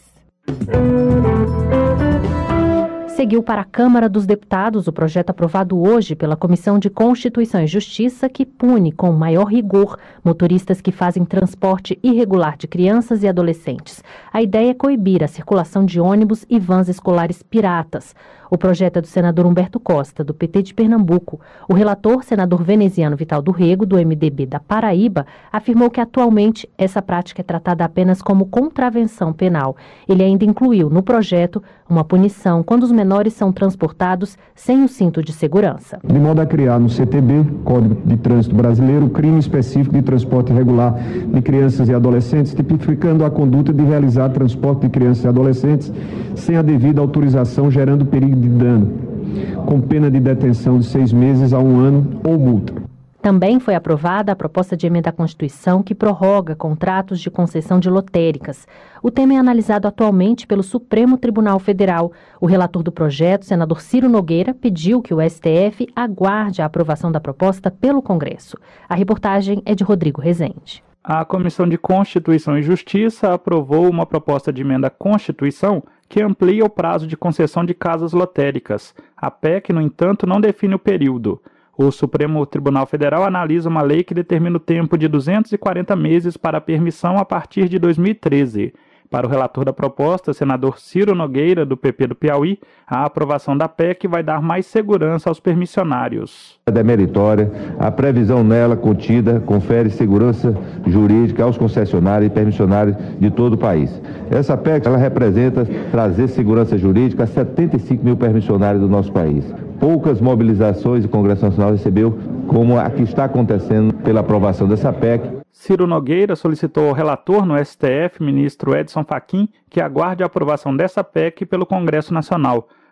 [SPEAKER 2] Seguiu para a Câmara dos Deputados o projeto aprovado hoje pela Comissão de Constituição e Justiça, que pune com maior rigor motoristas que fazem transporte irregular de crianças e adolescentes. A ideia é coibir a circulação de ônibus e vans escolares piratas. O projeto é do senador Humberto Costa, do PT de Pernambuco. O relator, senador veneziano Vital do Rego, do MDB da Paraíba, afirmou que atualmente essa prática é tratada apenas como contravenção penal. Ele ainda incluiu no projeto uma punição quando os menores são transportados sem o cinto de segurança.
[SPEAKER 7] De modo a criar no CTB, Código de Trânsito Brasileiro, crime específico de transporte irregular de crianças e adolescentes, tipificando a conduta de realizar transporte de crianças e adolescentes sem a devida autorização, gerando perigo de dano, com pena de detenção de 6 meses a 1 ano ou multa.
[SPEAKER 2] Também foi aprovada a proposta de emenda à Constituição que prorroga contratos de concessão de lotéricas. O tema é analisado atualmente pelo Supremo Tribunal Federal. O relator do projeto, senador Ciro Nogueira, pediu que o STF aguarde a aprovação da proposta pelo Congresso. A reportagem é de Rodrigo Rezende.
[SPEAKER 8] A Comissão de Constituição e Justiça aprovou uma proposta de emenda à Constituição que amplia o prazo de concessão de casas lotéricas. A PEC, no entanto, não define o período. O Supremo Tribunal Federal analisa uma lei que determina o tempo de 240 meses para a permissão a partir de 2013. Para o relator da proposta, senador Ciro Nogueira, do PP do Piauí, a aprovação da PEC vai dar mais segurança aos permissionários.
[SPEAKER 10] É meritória, a previsão nela contida confere segurança jurídica aos concessionários e permissionários de todo o país. Essa PEC ela representa trazer segurança jurídica a 75 mil permissionários do nosso país. Poucas mobilizações o Congresso Nacional recebeu, como a que está acontecendo pela aprovação dessa PEC.
[SPEAKER 8] Ciro Nogueira solicitou ao relator no STF, ministro Edson Fachin, que aguarde a aprovação dessa PEC pelo Congresso Nacional.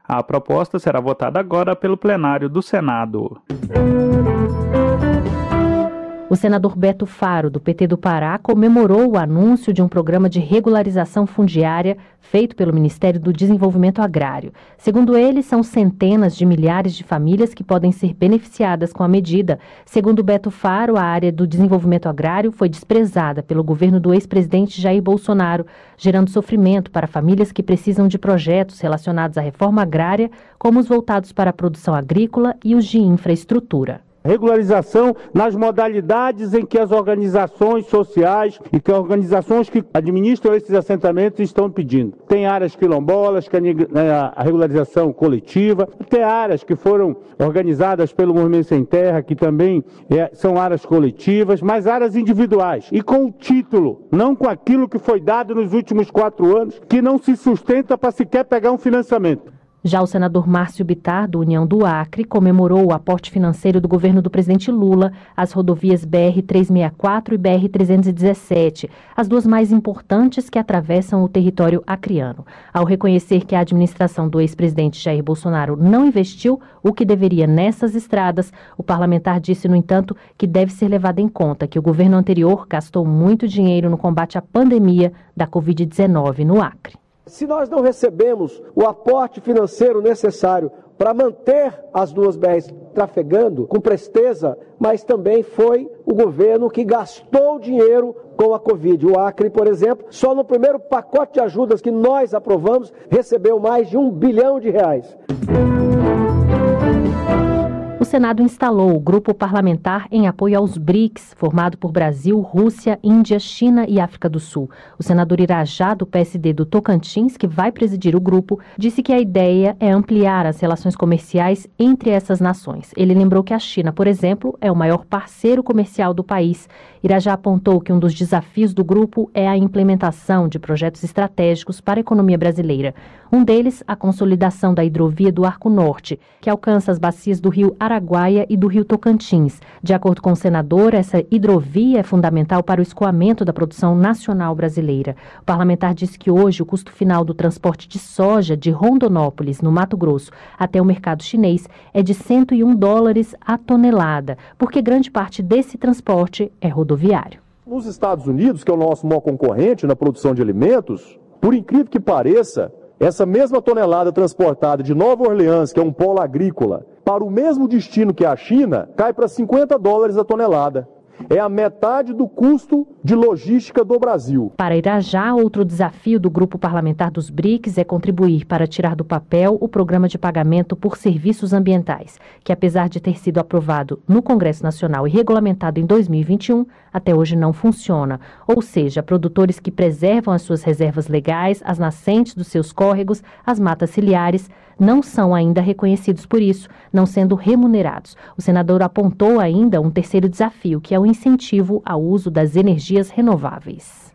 [SPEAKER 8] A proposta será votada agora pelo plenário do Senado.
[SPEAKER 22] O senador Beto Faro, do PT do Pará, comemorou o anúncio de um programa de regularização fundiária feito pelo Ministério do Desenvolvimento Agrário. Segundo ele, são centenas de milhares de famílias que podem ser beneficiadas com a medida. Segundo Beto Faro, a área do desenvolvimento agrário foi desprezada pelo governo do ex-presidente Jair Bolsonaro, gerando sofrimento para famílias que precisam de projetos relacionados à reforma agrária, como os voltados para a produção agrícola e os de infraestrutura.
[SPEAKER 9] Regularização nas modalidades em que as organizações sociais e que organizações que administram esses assentamentos estão pedindo. Tem áreas quilombolas, que é a regularização coletiva, tem áreas que foram organizadas pelo Movimento Sem Terra, que também são áreas coletivas, mas áreas individuais. E com o título, não com aquilo que foi dado nos últimos 4 anos, que não se sustenta para sequer pegar um financiamento.
[SPEAKER 22] Já o senador Márcio Bittar, do União do Acre, comemorou o aporte financeiro do governo do presidente Lula às rodovias BR-364 e BR-317, as duas mais importantes que atravessam o território acreano. Ao reconhecer que a administração do ex-presidente Jair Bolsonaro não investiu o que deveria nessas estradas, o parlamentar disse, no entanto, que deve ser levado em conta que o governo anterior gastou muito dinheiro no combate à pandemia da Covid-19 no Acre.
[SPEAKER 11] Se nós não recebemos o aporte financeiro necessário para manter as duas BRs trafegando com presteza, mas também foi o governo que gastou dinheiro com a Covid. O Acre, por exemplo, só no primeiro pacote de ajudas que nós aprovamos, recebeu mais de R$1 bilhão.
[SPEAKER 22] O Senado instalou o grupo parlamentar em apoio aos BRICS, formado por Brasil, Rússia, Índia, China e África do Sul. O senador Irajá, do PSD do Tocantins, que vai presidir o grupo, disse que a ideia é ampliar as relações comerciais entre essas nações. Ele lembrou que a China, por exemplo, é o maior parceiro comercial do país. Irajá apontou que um dos desafios do grupo é a implementação de projetos estratégicos para a economia brasileira. Um deles, a consolidação da hidrovia do Arco Norte, que alcança as bacias do rio Araguaia e do rio Tocantins. De acordo com o senador, essa hidrovia é fundamental para o escoamento da produção nacional brasileira. O parlamentar disse que hoje o custo final do transporte de soja de Rondonópolis, no Mato Grosso, até o mercado chinês é de $101 a tonelada, porque grande parte desse transporte é rodoviário.
[SPEAKER 12] Nos Estados Unidos, que é o nosso maior concorrente na produção de alimentos, por incrível que pareça, essa mesma tonelada transportada de Nova Orleans, que é um polo agrícola, para o mesmo destino que a China, cai para $50 a tonelada. É a metade do custo de logística do Brasil.
[SPEAKER 22] Para Irajá, outro desafio do grupo parlamentar dos BRICS é contribuir para tirar do papel o programa de pagamento por serviços ambientais, que apesar de ter sido aprovado no Congresso Nacional e regulamentado em 2021, até hoje não funciona. Ou seja, produtores que preservam as suas reservas legais, as nascentes dos seus córregos, as matas ciliares, não são ainda reconhecidos por isso, não sendo remunerados. O senador apontou ainda um terceiro desafio, que é o incentivo ao uso das energias renováveis.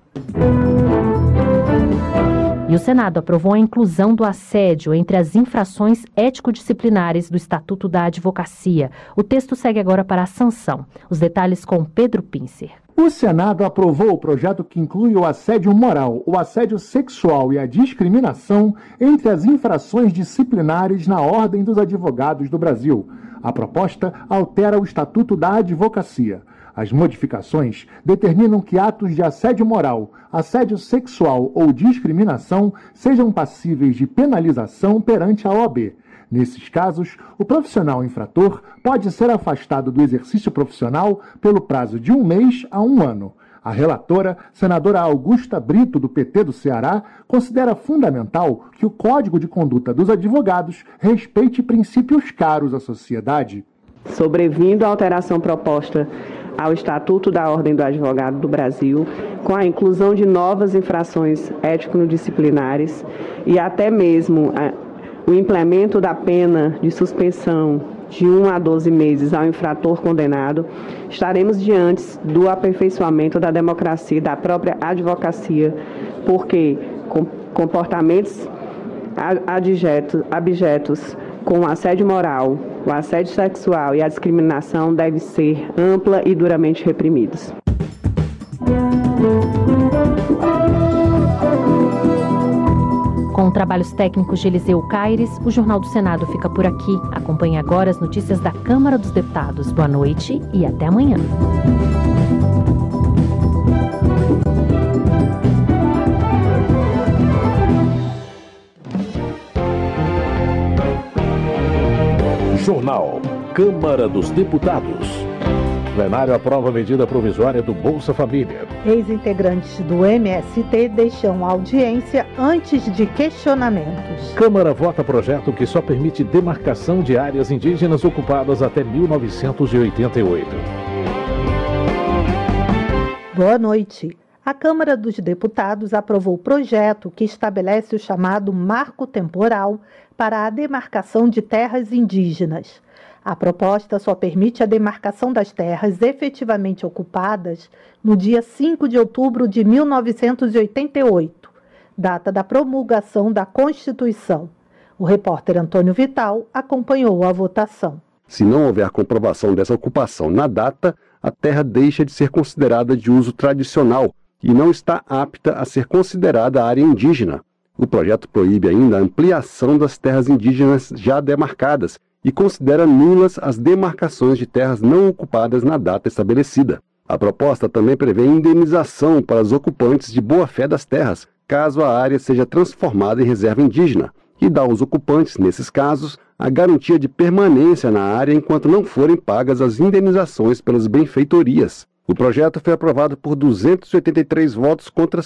[SPEAKER 22] E o Senado aprovou a inclusão do assédio entre as infrações ético-disciplinares do Estatuto da Advocacia. O texto segue agora para a sanção. Os detalhes com Pedro Pincer.
[SPEAKER 13] O Senado aprovou o projeto que inclui o assédio moral, o assédio sexual e a discriminação entre as infrações disciplinares na Ordem dos Advogados do Brasil. A proposta altera o Estatuto da Advocacia. As modificações determinam que atos de assédio moral, assédio sexual ou discriminação sejam passíveis de penalização perante a OAB. Nesses casos, o profissional infrator pode ser afastado do exercício profissional pelo prazo de 1 mês a 1 ano. A relatora, senadora Augusta Brito, do PT do Ceará, considera fundamental que o Código de Conduta dos Advogados respeite princípios caros à sociedade.
[SPEAKER 14] Sobrevindo a alteração proposta ao Estatuto da Ordem do Advogado do Brasil, com a inclusão de novas infrações étnico-disciplinares e até mesmo o implemento da pena de suspensão de 1 a 12 meses ao infrator condenado, estaremos diante do aperfeiçoamento da democracia e da própria advocacia, porque comportamentos abjetos com o assédio moral, o assédio sexual e a discriminação devem ser ampla e duramente reprimidos.
[SPEAKER 22] Com trabalhos técnicos de Eliseu Caires, o Jornal do Senado fica por aqui. Acompanhe agora as notícias da Câmara dos Deputados. Boa noite e até amanhã.
[SPEAKER 3] Jornal Câmara dos Deputados. Plenário aprova a medida provisória do Bolsa Família.
[SPEAKER 15] Ex-integrantes do MST deixam audiência antes de questionamentos.
[SPEAKER 3] Câmara vota projeto que só permite demarcação de áreas indígenas ocupadas até 1988.
[SPEAKER 15] Boa noite. A Câmara dos Deputados aprovou o projeto que estabelece o chamado Marco Temporal para a demarcação de terras indígenas. A proposta só permite a demarcação das terras efetivamente ocupadas no dia 5 de outubro de 1988, data da promulgação da Constituição. O repórter Antônio Vital acompanhou a votação.
[SPEAKER 16] Se não houver comprovação dessa ocupação na data, a terra deixa de ser considerada de uso tradicional e não está apta a ser considerada área indígena. O projeto proíbe ainda a ampliação das terras indígenas já demarcadas e considera nulas as demarcações de terras não ocupadas na data estabelecida. A proposta também prevê indenização para os ocupantes de boa-fé das terras, caso a área seja transformada em reserva indígena, e dá aos ocupantes, nesses casos, a garantia de permanência na área enquanto não forem pagas as indenizações pelas benfeitorias. O projeto foi aprovado por 283 votos contra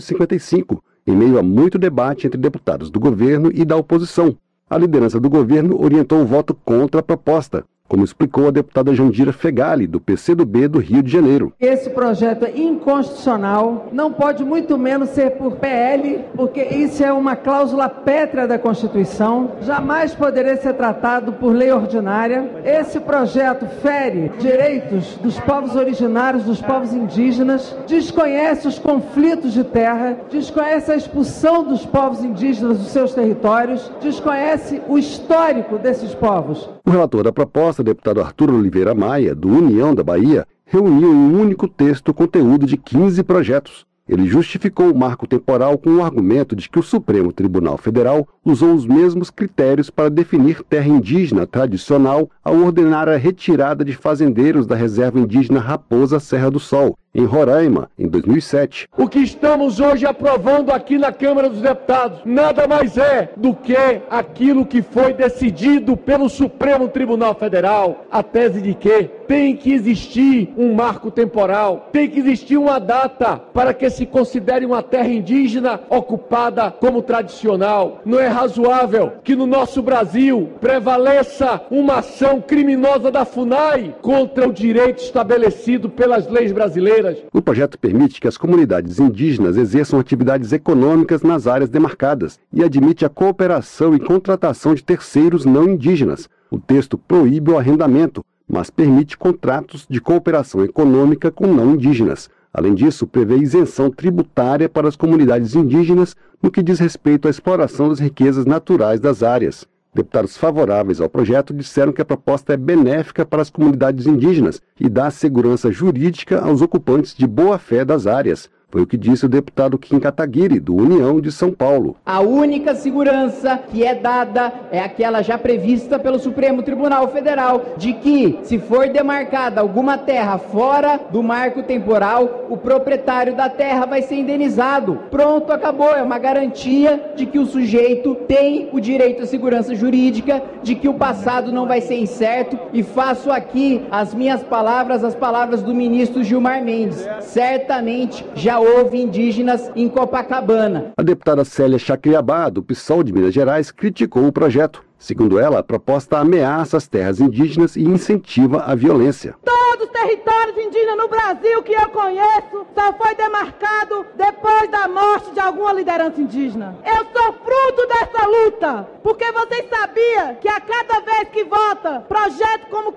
[SPEAKER 16] 155, em meio a muito debate entre deputados do governo e da oposição. A liderança do governo orientou o voto contra a proposta, como explicou a deputada Jandira Fegali, do PCdoB do Rio de Janeiro.
[SPEAKER 17] Esse projeto é inconstitucional, não pode muito menos ser por PL, porque isso é uma cláusula pétrea da Constituição, jamais poderia ser tratado por lei ordinária. Esse projeto fere direitos dos povos originários, dos povos indígenas, desconhece os conflitos de terra, desconhece a expulsão dos povos indígenas dos seus territórios, desconhece o histórico desses povos.
[SPEAKER 16] O relator da proposta, o deputado Arthur Oliveira Maia, do União da Bahia, reuniu em um único texto o conteúdo de 15 projetos. Ele justificou o marco temporal com o argumento de que o Supremo Tribunal Federal usou os mesmos critérios para definir terra indígena tradicional ao ordenar a retirada de fazendeiros da reserva indígena Raposa Serra do Sol, em Roraima, em 2007.
[SPEAKER 18] O que estamos hoje aprovando aqui na Câmara dos Deputados nada mais é do que aquilo que foi decidido pelo Supremo Tribunal Federal, a tese de que tem que existir um marco temporal, tem que existir uma data para que se considere uma terra indígena ocupada como tradicional. Não é razoável que no nosso Brasil prevaleça uma ação criminosa da FUNAI contra o direito estabelecido pelas leis brasileiras.
[SPEAKER 16] O projeto permite que as comunidades indígenas exerçam atividades econômicas nas áreas demarcadas e admite a cooperação e contratação de terceiros não indígenas. O texto proíbe o arrendamento, mas permite contratos de cooperação econômica com não indígenas. Além disso, prevê isenção tributária para as comunidades indígenas no que diz respeito à exploração das riquezas naturais das áreas. Deputados favoráveis ao projeto disseram que a proposta é benéfica para as comunidades indígenas e dá segurança jurídica aos ocupantes de boa-fé das áreas. Foi o que disse o deputado Kim Kataguiri, do União de São Paulo.
[SPEAKER 19] A única segurança que é dada é aquela já prevista pelo Supremo Tribunal Federal, de que, se for demarcada alguma terra fora do marco temporal, o proprietário da terra vai ser indenizado. Pronto, acabou. É uma garantia de que o sujeito tem o direito à segurança jurídica, de que o passado não vai ser incerto. E faço aqui as minhas palavras, as palavras do ministro Gilmar Mendes. Certamente já houve indígenas em Copacabana.
[SPEAKER 16] A deputada Célia Chacriabá, do PSOL de Minas Gerais, criticou o projeto. Segundo ela, a proposta ameaça as terras indígenas e incentiva a violência.
[SPEAKER 15] Todos os territórios indígenas no Brasil que eu conheço só foi demarcado depois da morte de alguma liderança indígena. Eu sou fruto dessa luta, porque vocês sabiam que a cada vez que vota projeto como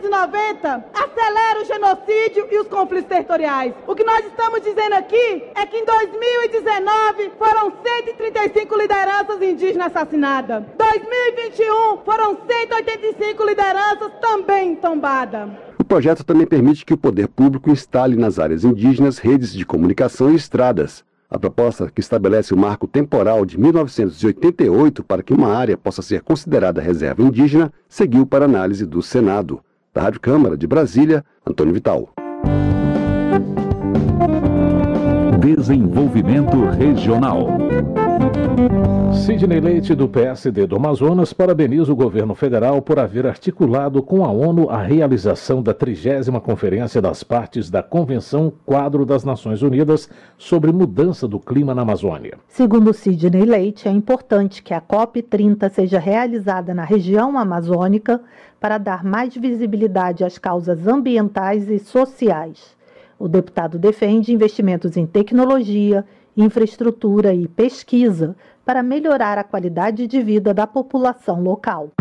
[SPEAKER 15] 490 acelera o genocídio e os conflitos territoriais. O que nós estamos dizendo aqui é que em 2019 foram 135 lideranças indígenas assassinadas. 2021 foram 185 lideranças também tombadas.
[SPEAKER 16] O projeto também permite que o poder público instale nas áreas indígenas redes de comunicação e estradas. A proposta, que estabelece o marco temporal de 1988 para que uma área possa ser considerada reserva indígena, seguiu para análise do Senado. Da Rádio Câmara de Brasília, Antônio Vital.
[SPEAKER 3] Desenvolvimento Regional. Sidney Leite, do PSD do Amazonas, parabeniza o governo federal por haver articulado com a ONU a realização da 30ª Conferência das Partes da Convenção Quadro das Nações Unidas sobre Mudança do Clima na Amazônia.
[SPEAKER 20] Segundo Sidney Leite, é importante que a COP30 seja realizada na região amazônica para dar mais visibilidade às causas ambientais e sociais. O deputado defende investimentos em tecnologia, infraestrutura e pesquisa para melhorar a qualidade de vida da população local.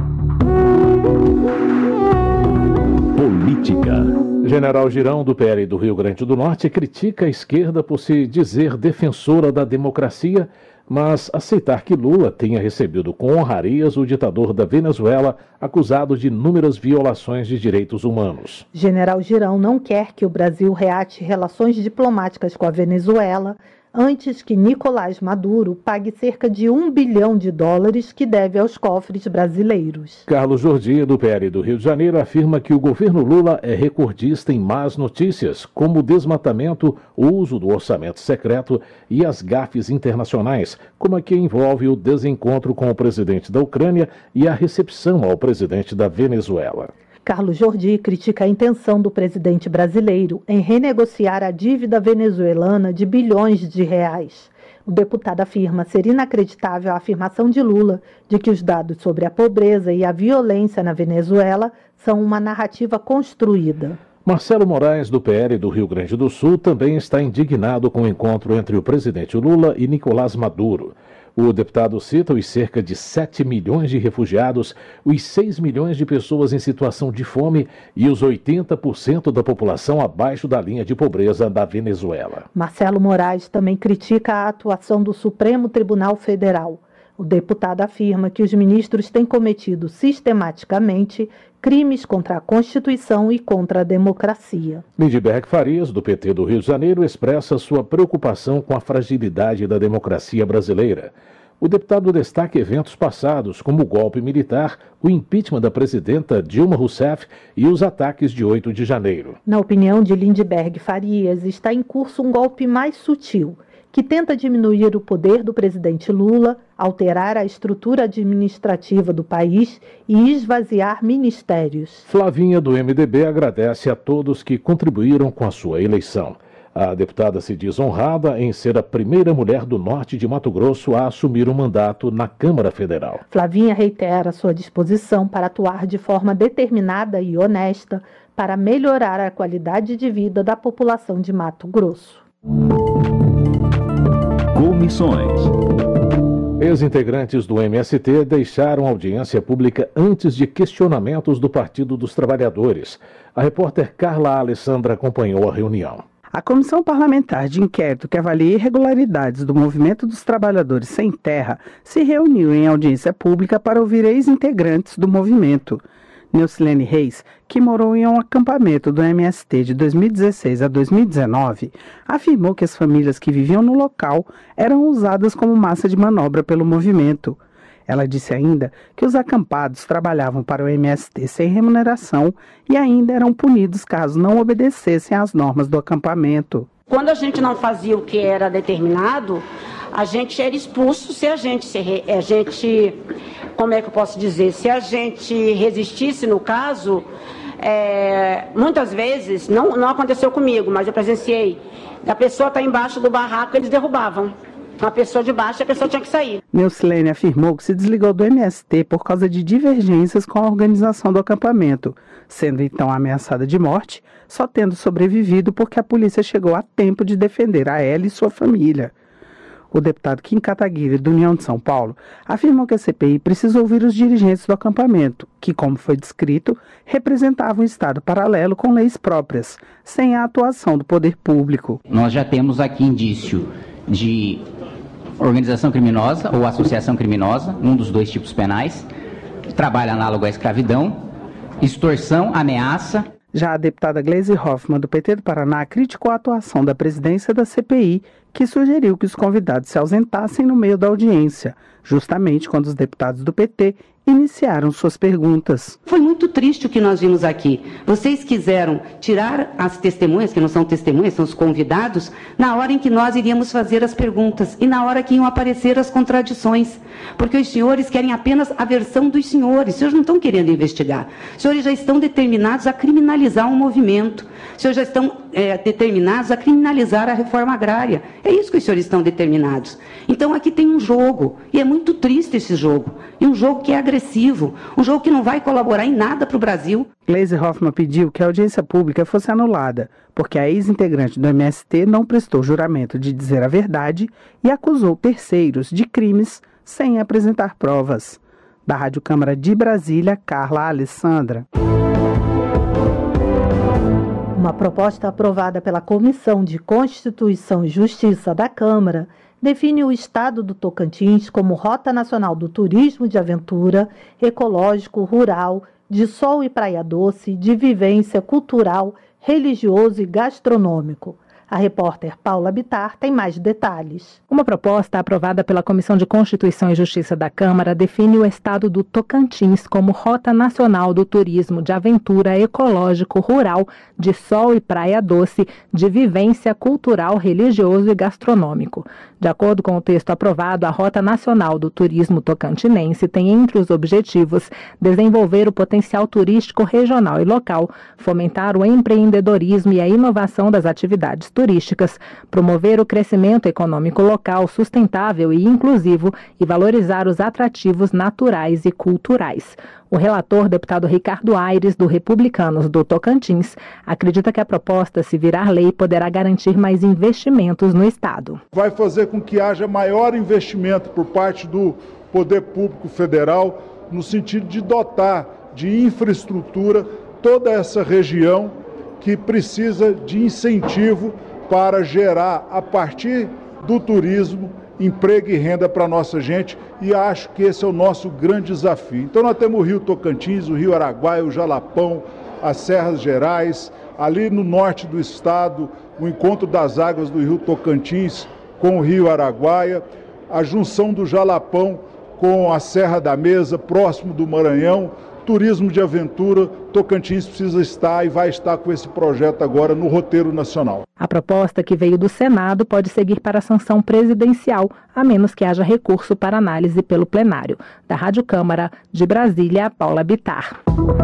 [SPEAKER 3] Política. General Girão, do PL do Rio Grande do Norte, critica a esquerda por se dizer defensora da democracia, mas aceitar que Lula tenha recebido com honrarias o ditador da Venezuela, acusado de inúmeras violações de direitos humanos.
[SPEAKER 20] General Girão não quer que o Brasil reate relações diplomáticas com a Venezuela antes que Nicolás Maduro pague cerca de US$ 1 bilhão que deve aos cofres brasileiros.
[SPEAKER 3] Carlos Jordi, do PL do Rio de Janeiro, afirma que o governo Lula é recordista em más notícias, como o desmatamento, o uso do orçamento secreto e as gafes internacionais, como a que envolve o desencontro com o presidente da Ucrânia e a recepção ao presidente da Venezuela.
[SPEAKER 20] Carlos Jordi critica a intenção do presidente brasileiro em renegociar a dívida venezuelana de bilhões de reais. O deputado afirma ser inacreditável a afirmação de Lula de que os dados sobre a pobreza e a violência na Venezuela são uma narrativa construída.
[SPEAKER 3] Marcelo Moraes, do PL do Rio Grande do Sul, também está indignado com o encontro entre o presidente Lula e Nicolás Maduro. O deputado cita os cerca de 7 milhões de refugiados, os 6 milhões de pessoas em situação de fome e os 80% da população abaixo da linha de pobreza da Venezuela.
[SPEAKER 20] Marcelo Moraes também critica a atuação do Supremo Tribunal Federal. O deputado afirma que os ministros têm cometido sistematicamente crimes contra a Constituição e contra a democracia.
[SPEAKER 3] Lindbergh Farias, do PT do Rio de Janeiro, expressa sua preocupação com a fragilidade da democracia brasileira. O deputado destaca eventos passados, como o golpe militar, o impeachment da presidenta Dilma Rousseff e os ataques de 8 de janeiro.
[SPEAKER 20] Na opinião de Lindbergh Farias, está em curso um golpe mais sutil, que tenta diminuir o poder do presidente Lula, alterar a estrutura administrativa do país e esvaziar ministérios.
[SPEAKER 3] Flavinha, do MDB, agradece a todos que contribuíram com a sua eleição. A deputada se diz honrada em ser a primeira mulher do norte de Mato Grosso a assumir um mandato na Câmara Federal.
[SPEAKER 20] Flavinha reitera sua disposição para atuar de forma determinada e honesta para melhorar a qualidade de vida da população de Mato Grosso.
[SPEAKER 3] Comissões. Ex-integrantes do MST deixaram audiência pública antes de questionamentos do Partido dos Trabalhadores. A repórter Carla Alessandra acompanhou a reunião.
[SPEAKER 21] A Comissão Parlamentar de Inquérito que avalia irregularidades do Movimento dos Trabalhadores Sem Terra se reuniu em audiência pública para ouvir ex-integrantes do movimento. Neucilene Reis, que morou em um acampamento do MST de 2016 a 2019, afirmou que as famílias que viviam no local eram usadas como massa de manobra pelo movimento. Ela disse ainda que os acampados trabalhavam para o MST sem remuneração e ainda eram punidos caso não obedecessem às normas do acampamento.
[SPEAKER 23] Quando a gente não fazia o que era determinado, a gente era expulso. Se a gente como é que eu posso dizer, se a gente resistisse no caso, muitas vezes, não aconteceu comigo, mas eu presenciei, a pessoa está embaixo do barraco, eles derrubavam. A pessoa de baixo, a pessoa tinha que sair.
[SPEAKER 21] Neucilene afirmou que se desligou do MST por causa de divergências com a organização do acampamento, sendo então ameaçada de morte, só tendo sobrevivido porque a polícia chegou a tempo de defender a ela e sua família. O deputado Kim Kataguiri, do União de São Paulo, afirmou que a CPI precisa ouvir os dirigentes do acampamento, que, como foi descrito, representavam um Estado paralelo com leis próprias, sem a atuação do poder público.
[SPEAKER 24] Nós já temos aqui indício de organização criminosa ou associação criminosa, um dos dois tipos penais, trabalho análogo à escravidão, extorsão, ameaça.
[SPEAKER 21] Já a deputada Gleisi Hoffmann, do PT do Paraná, criticou a atuação da presidência da CPI, que sugeriu que os convidados se ausentassem no meio da audiência, justamente quando os deputados do PT iniciaram suas perguntas.
[SPEAKER 1] Foi muito triste o que nós vimos aqui. Vocês quiseram tirar as testemunhas, que não são testemunhas, são os convidados, na hora em que nós iríamos fazer as perguntas e na hora que iam aparecer as contradições. Porque os senhores querem apenas a versão dos senhores. Os senhores não estão querendo investigar. Os senhores já estão determinados a criminalizar um movimento. Os senhores já estão determinados a criminalizar a reforma agrária. É isso que os senhores estão determinados. Então aqui tem um jogo, e é muito triste esse jogo. E um jogo que é agressivo, um jogo que não vai colaborar em nada para o Brasil.
[SPEAKER 21] Gleisi Hoffmann pediu que a audiência pública fosse anulada, porque a ex-integrante do MST não prestou juramento de dizer a verdade e acusou terceiros de crimes sem apresentar provas. Da Rádio Câmara de Brasília, Carla Alessandra.
[SPEAKER 20] Uma proposta aprovada pela Comissão de Constituição e Justiça da Câmara define o estado do Tocantins como Rota Nacional do Turismo de Aventura, Ecológico, Rural, de Sol e Praia Doce, de Vivência Cultural, Religioso e Gastronômico. A repórter Paula Bittar tem mais detalhes.
[SPEAKER 2] Uma proposta aprovada pela Comissão de Constituição e Justiça da Câmara define o estado do Tocantins como Rota Nacional do Turismo de Aventura Ecológico Rural, de Sol e Praia Doce, de Vivência Cultural, Religioso e Gastronômico. De acordo com o texto aprovado, a Rota Nacional do Turismo Tocantinense tem entre os objetivos desenvolver o potencial turístico regional e local, fomentar o empreendedorismo e a inovação das atividades turísticas, promover o crescimento econômico local sustentável e inclusivo e valorizar os atrativos naturais e culturais. O relator, deputado Ricardo Aires, do Republicanos do Tocantins, acredita que a proposta, se virar lei, poderá garantir mais investimentos no estado.
[SPEAKER 4] Vai fazer com que haja maior investimento por parte do Poder Público Federal no sentido de dotar de infraestrutura toda essa região que precisa de incentivo para gerar, a partir do turismo, emprego e renda para a nossa gente, e acho que esse é o nosso grande desafio. Então nós temos o Rio Tocantins, o Rio Araguaia, o Jalapão, as Serras Gerais, ali no norte do estado, o encontro das águas do Rio Tocantins com o Rio Araguaia, a junção do Jalapão com a Serra da Mesa, próximo do Maranhão, turismo de aventura. Tocantins precisa estar e vai estar com esse projeto agora no roteiro nacional.
[SPEAKER 2] A proposta, que veio do Senado, pode seguir para a sanção presidencial, a menos que haja recurso para análise pelo plenário. Da Rádio Câmara de Brasília, Paula Bittar.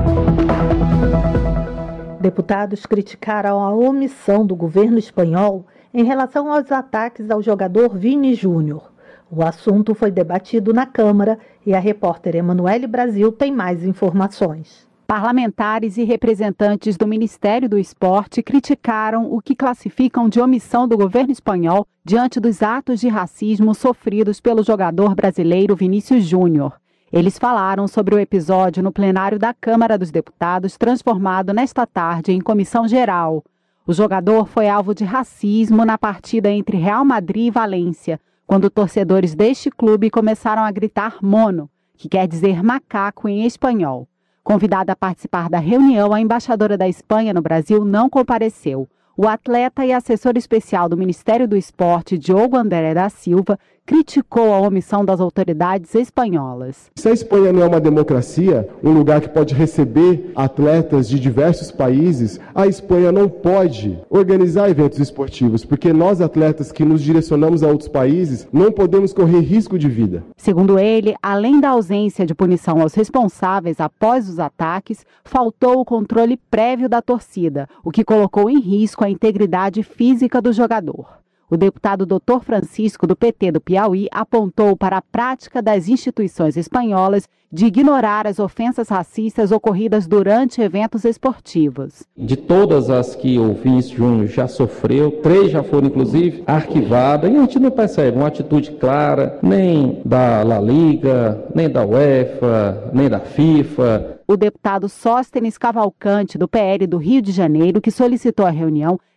[SPEAKER 20] Deputados criticaram a omissão do governo espanhol em relação aos ataques ao jogador Vini Júnior. O assunto foi debatido na Câmara e a repórter Emanuele Brasil tem mais informações.
[SPEAKER 5] Parlamentares e representantes do Ministério do Esporte criticaram o que classificam de omissão do governo espanhol diante dos atos de racismo sofridos pelo jogador brasileiro Vinícius Júnior. Eles falaram sobre o episódio no plenário da Câmara dos Deputados, transformado nesta tarde em comissão geral. O jogador foi alvo de racismo na partida entre Real Madrid e Valência, quando torcedores deste clube começaram a gritar mono, que quer dizer macaco em espanhol. Convidada a participar da reunião, a embaixadora da Espanha no Brasil não compareceu. O atleta e assessor especial do Ministério do Esporte, Diogo André da Silva, criticou a omissão das autoridades espanholas.
[SPEAKER 12] Se a Espanha não é uma democracia, um lugar que pode receber atletas de diversos países, a Espanha não pode organizar eventos esportivos, porque nós, atletas que nos direcionamos a outros países, não podemos correr risco de vida.
[SPEAKER 5] Segundo ele, além da ausência de punição aos responsáveis após os ataques, faltou o controle prévio da torcida, o que colocou em risco a integridade física do jogador. O deputado Dr. Francisco, do PT do Piauí, apontou para a prática das instituições espanholas de ignorar as ofensas racistas ocorridas durante eventos esportivos.
[SPEAKER 6] De todas as que o Vinícius Júnior já sofreu, 3 já foram inclusive arquivadas, e a gente não percebe uma atitude clara, nem da La Liga, nem da UEFA, nem da FIFA.
[SPEAKER 5] O deputado Sóstenes Cavalcante, do PL do Rio de Janeiro, que solicitou a reunião,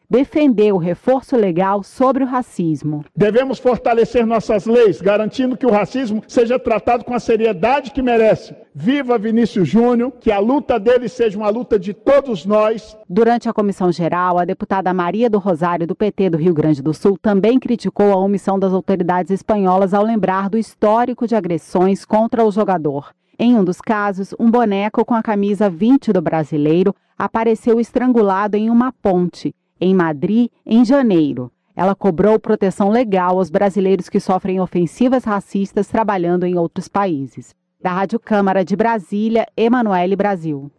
[SPEAKER 5] defendeu o reforço legal sobre o racismo.
[SPEAKER 7] Devemos fortalecer nossas leis, garantindo que o racismo seja tratado com a seriedade que merece. Viva Vinícius Júnior, que a luta dele seja uma luta de todos nós.
[SPEAKER 5] Durante a comissão geral, a deputada Maria do Rosário, do PT do Rio Grande do Sul, também criticou a omissão das autoridades espanholas ao lembrar do histórico de agressões contra o jogador. Em um dos casos, um boneco com a camisa 20 do brasileiro apareceu estrangulado em uma ponte, em Madrid, em janeiro. Ela cobrou proteção legal aos brasileiros que sofrem ofensivas racistas trabalhando em outros países. Da Rádio Câmara de Brasília, Emanuele Brasil.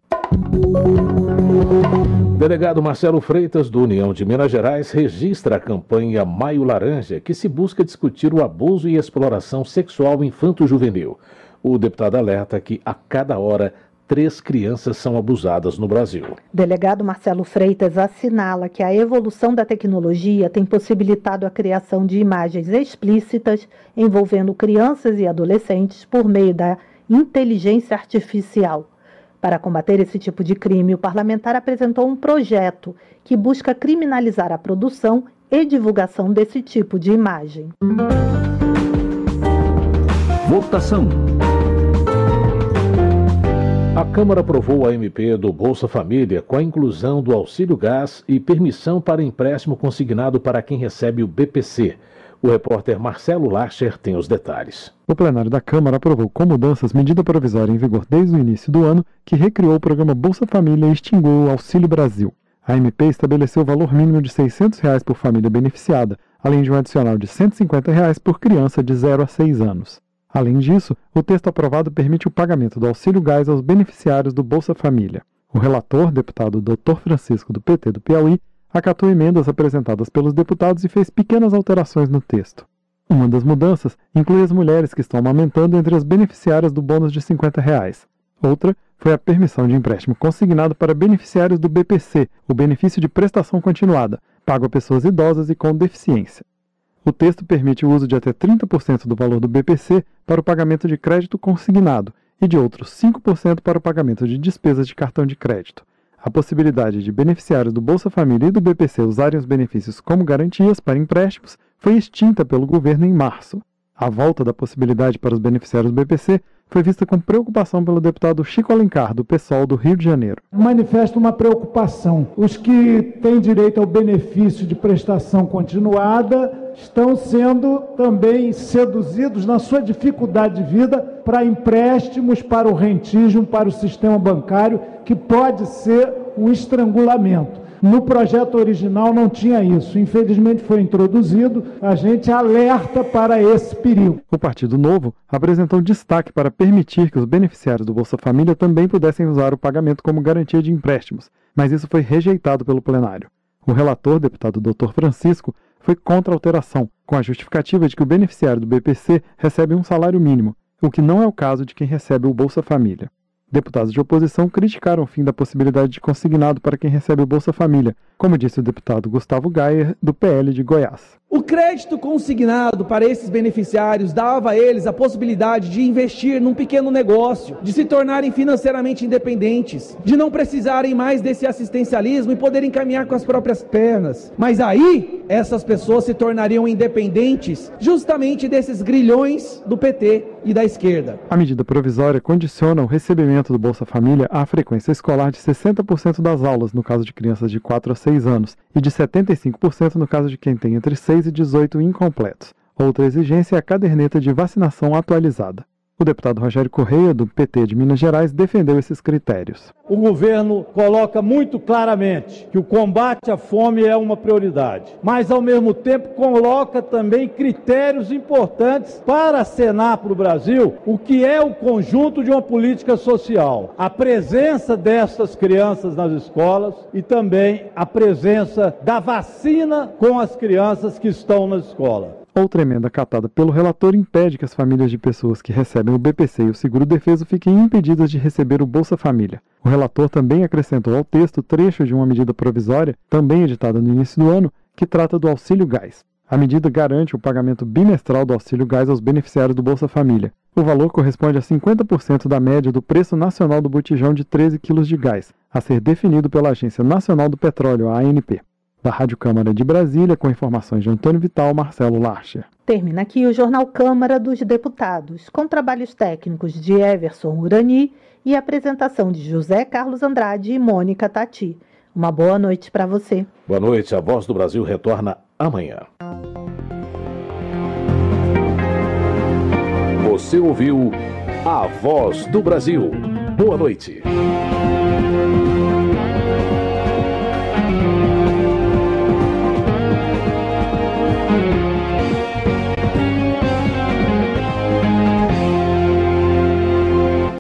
[SPEAKER 3] Delegado Marcelo Freitas, do União de Minas Gerais, registra a campanha Maio Laranja, que se busca discutir o abuso e exploração sexual infanto-juvenil. O deputado alerta que, a cada hora, 3 crianças são abusadas no Brasil.
[SPEAKER 20] Delegado Marcelo Freitas assinala que a evolução da tecnologia tem possibilitado a criação de imagens explícitas envolvendo crianças e adolescentes por meio da inteligência artificial. Para combater esse tipo de crime, o parlamentar apresentou um projeto que busca criminalizar a produção e divulgação desse tipo de imagem.
[SPEAKER 3] Votação. A Câmara aprovou a MP do Bolsa Família com a inclusão do auxílio gás e permissão para empréstimo consignado para quem recebe o BPC. O repórter Marcelo Lacher tem os detalhes.
[SPEAKER 8] O plenário da Câmara aprovou com mudanças medida provisória em vigor desde o início do ano que recriou o programa Bolsa Família e extinguiu o Auxílio Brasil. A MP estabeleceu o valor mínimo de R$ 600 por família beneficiada, além de um adicional de R$ 150 por criança de 0 a 6 anos. Além disso, o texto aprovado permite o pagamento do auxílio gás aos beneficiários do Bolsa Família. O relator, deputado Dr. Francisco, do PT do Piauí, acatou emendas apresentadas pelos deputados e fez pequenas alterações no texto. Uma das mudanças inclui as mulheres que estão amamentando entre as beneficiárias do bônus de R$ 50. Outra foi a permissão de empréstimo consignado para beneficiários do BPC, o benefício de prestação continuada, pago a pessoas idosas e com deficiência. O texto permite o uso de até 30% do valor do BPC para o pagamento de crédito consignado e de outros 5% para o pagamento de despesas de cartão de crédito. A possibilidade de beneficiários do Bolsa Família e do BPC usarem os benefícios como garantias para empréstimos foi extinta pelo governo em março. A volta da possibilidade para os beneficiários do BPC foi vista com preocupação pelo deputado Chico Alencar, do PSOL do Rio de Janeiro.
[SPEAKER 9] Manifesta uma preocupação. Os que têm direito ao benefício de prestação continuada estão sendo também seduzidos na sua dificuldade de vida para empréstimos, para o rentismo, para o sistema bancário, que pode ser um estrangulamento. No projeto original não tinha isso. Infelizmente foi introduzido. A gente alerta para esse perigo.
[SPEAKER 8] O Partido Novo apresentou destaque para permitir que os beneficiários do Bolsa Família também pudessem usar o pagamento como garantia de empréstimos, mas isso foi rejeitado pelo plenário. O relator, deputado Dr. Francisco, foi contra a alteração, com a justificativa de que o beneficiário do BPC recebe um salário mínimo, o que não é o caso de quem recebe o Bolsa Família. Deputados de oposição criticaram o fim da possibilidade de consignado para quem recebe o Bolsa Família, como disse o deputado Gustavo Gayer, do PL de Goiás.
[SPEAKER 10] O crédito consignado para esses beneficiários dava a eles a possibilidade de investir num pequeno negócio, de se tornarem financeiramente independentes, de não precisarem mais desse assistencialismo e poderem caminhar com as próprias pernas. Mas aí, essas pessoas se tornariam independentes justamente desses grilhões do PT e da esquerda.
[SPEAKER 8] A medida provisória condiciona o recebimento do Bolsa Família à frequência escolar de 60% das aulas, no caso de crianças de 4 a 6 anos, e de 75% no caso de quem tem entre 6 e 18 incompletos. Outra exigência é a caderneta de vacinação atualizada. O deputado Rogério Correia, do PT de Minas Gerais, defendeu esses critérios.
[SPEAKER 9] O governo coloca muito claramente que o combate à fome é uma prioridade, mas ao mesmo tempo coloca também critérios importantes para acenar para o Brasil o que é o conjunto de uma política social. A presença dessas crianças nas escolas e também a presença da vacina com as crianças que estão nas escolas.
[SPEAKER 8] Outra emenda acatada pelo relator impede que as famílias de pessoas que recebem o BPC e o seguro-defeso fiquem impedidas de receber o Bolsa Família. O relator também acrescentou ao texto trecho de uma medida provisória, também editada no início do ano, que trata do auxílio gás. A medida garante o pagamento bimestral do auxílio gás aos beneficiários do Bolsa Família. O valor corresponde a 50% da média do preço nacional do botijão de 13 quilos de gás, a ser definido pela Agência Nacional do Petróleo, a ANP. Da Rádio Câmara de Brasília, com informações de Antônio Vital, Marcelo Larcher.
[SPEAKER 20] Termina aqui o Jornal Câmara dos Deputados, com trabalhos técnicos de Everson Urani e apresentação de José Carlos Andrade e Mônica Tati. Uma boa noite para você.
[SPEAKER 3] Boa noite. A Voz do Brasil retorna amanhã. Você ouviu A Voz do Brasil. Boa noite.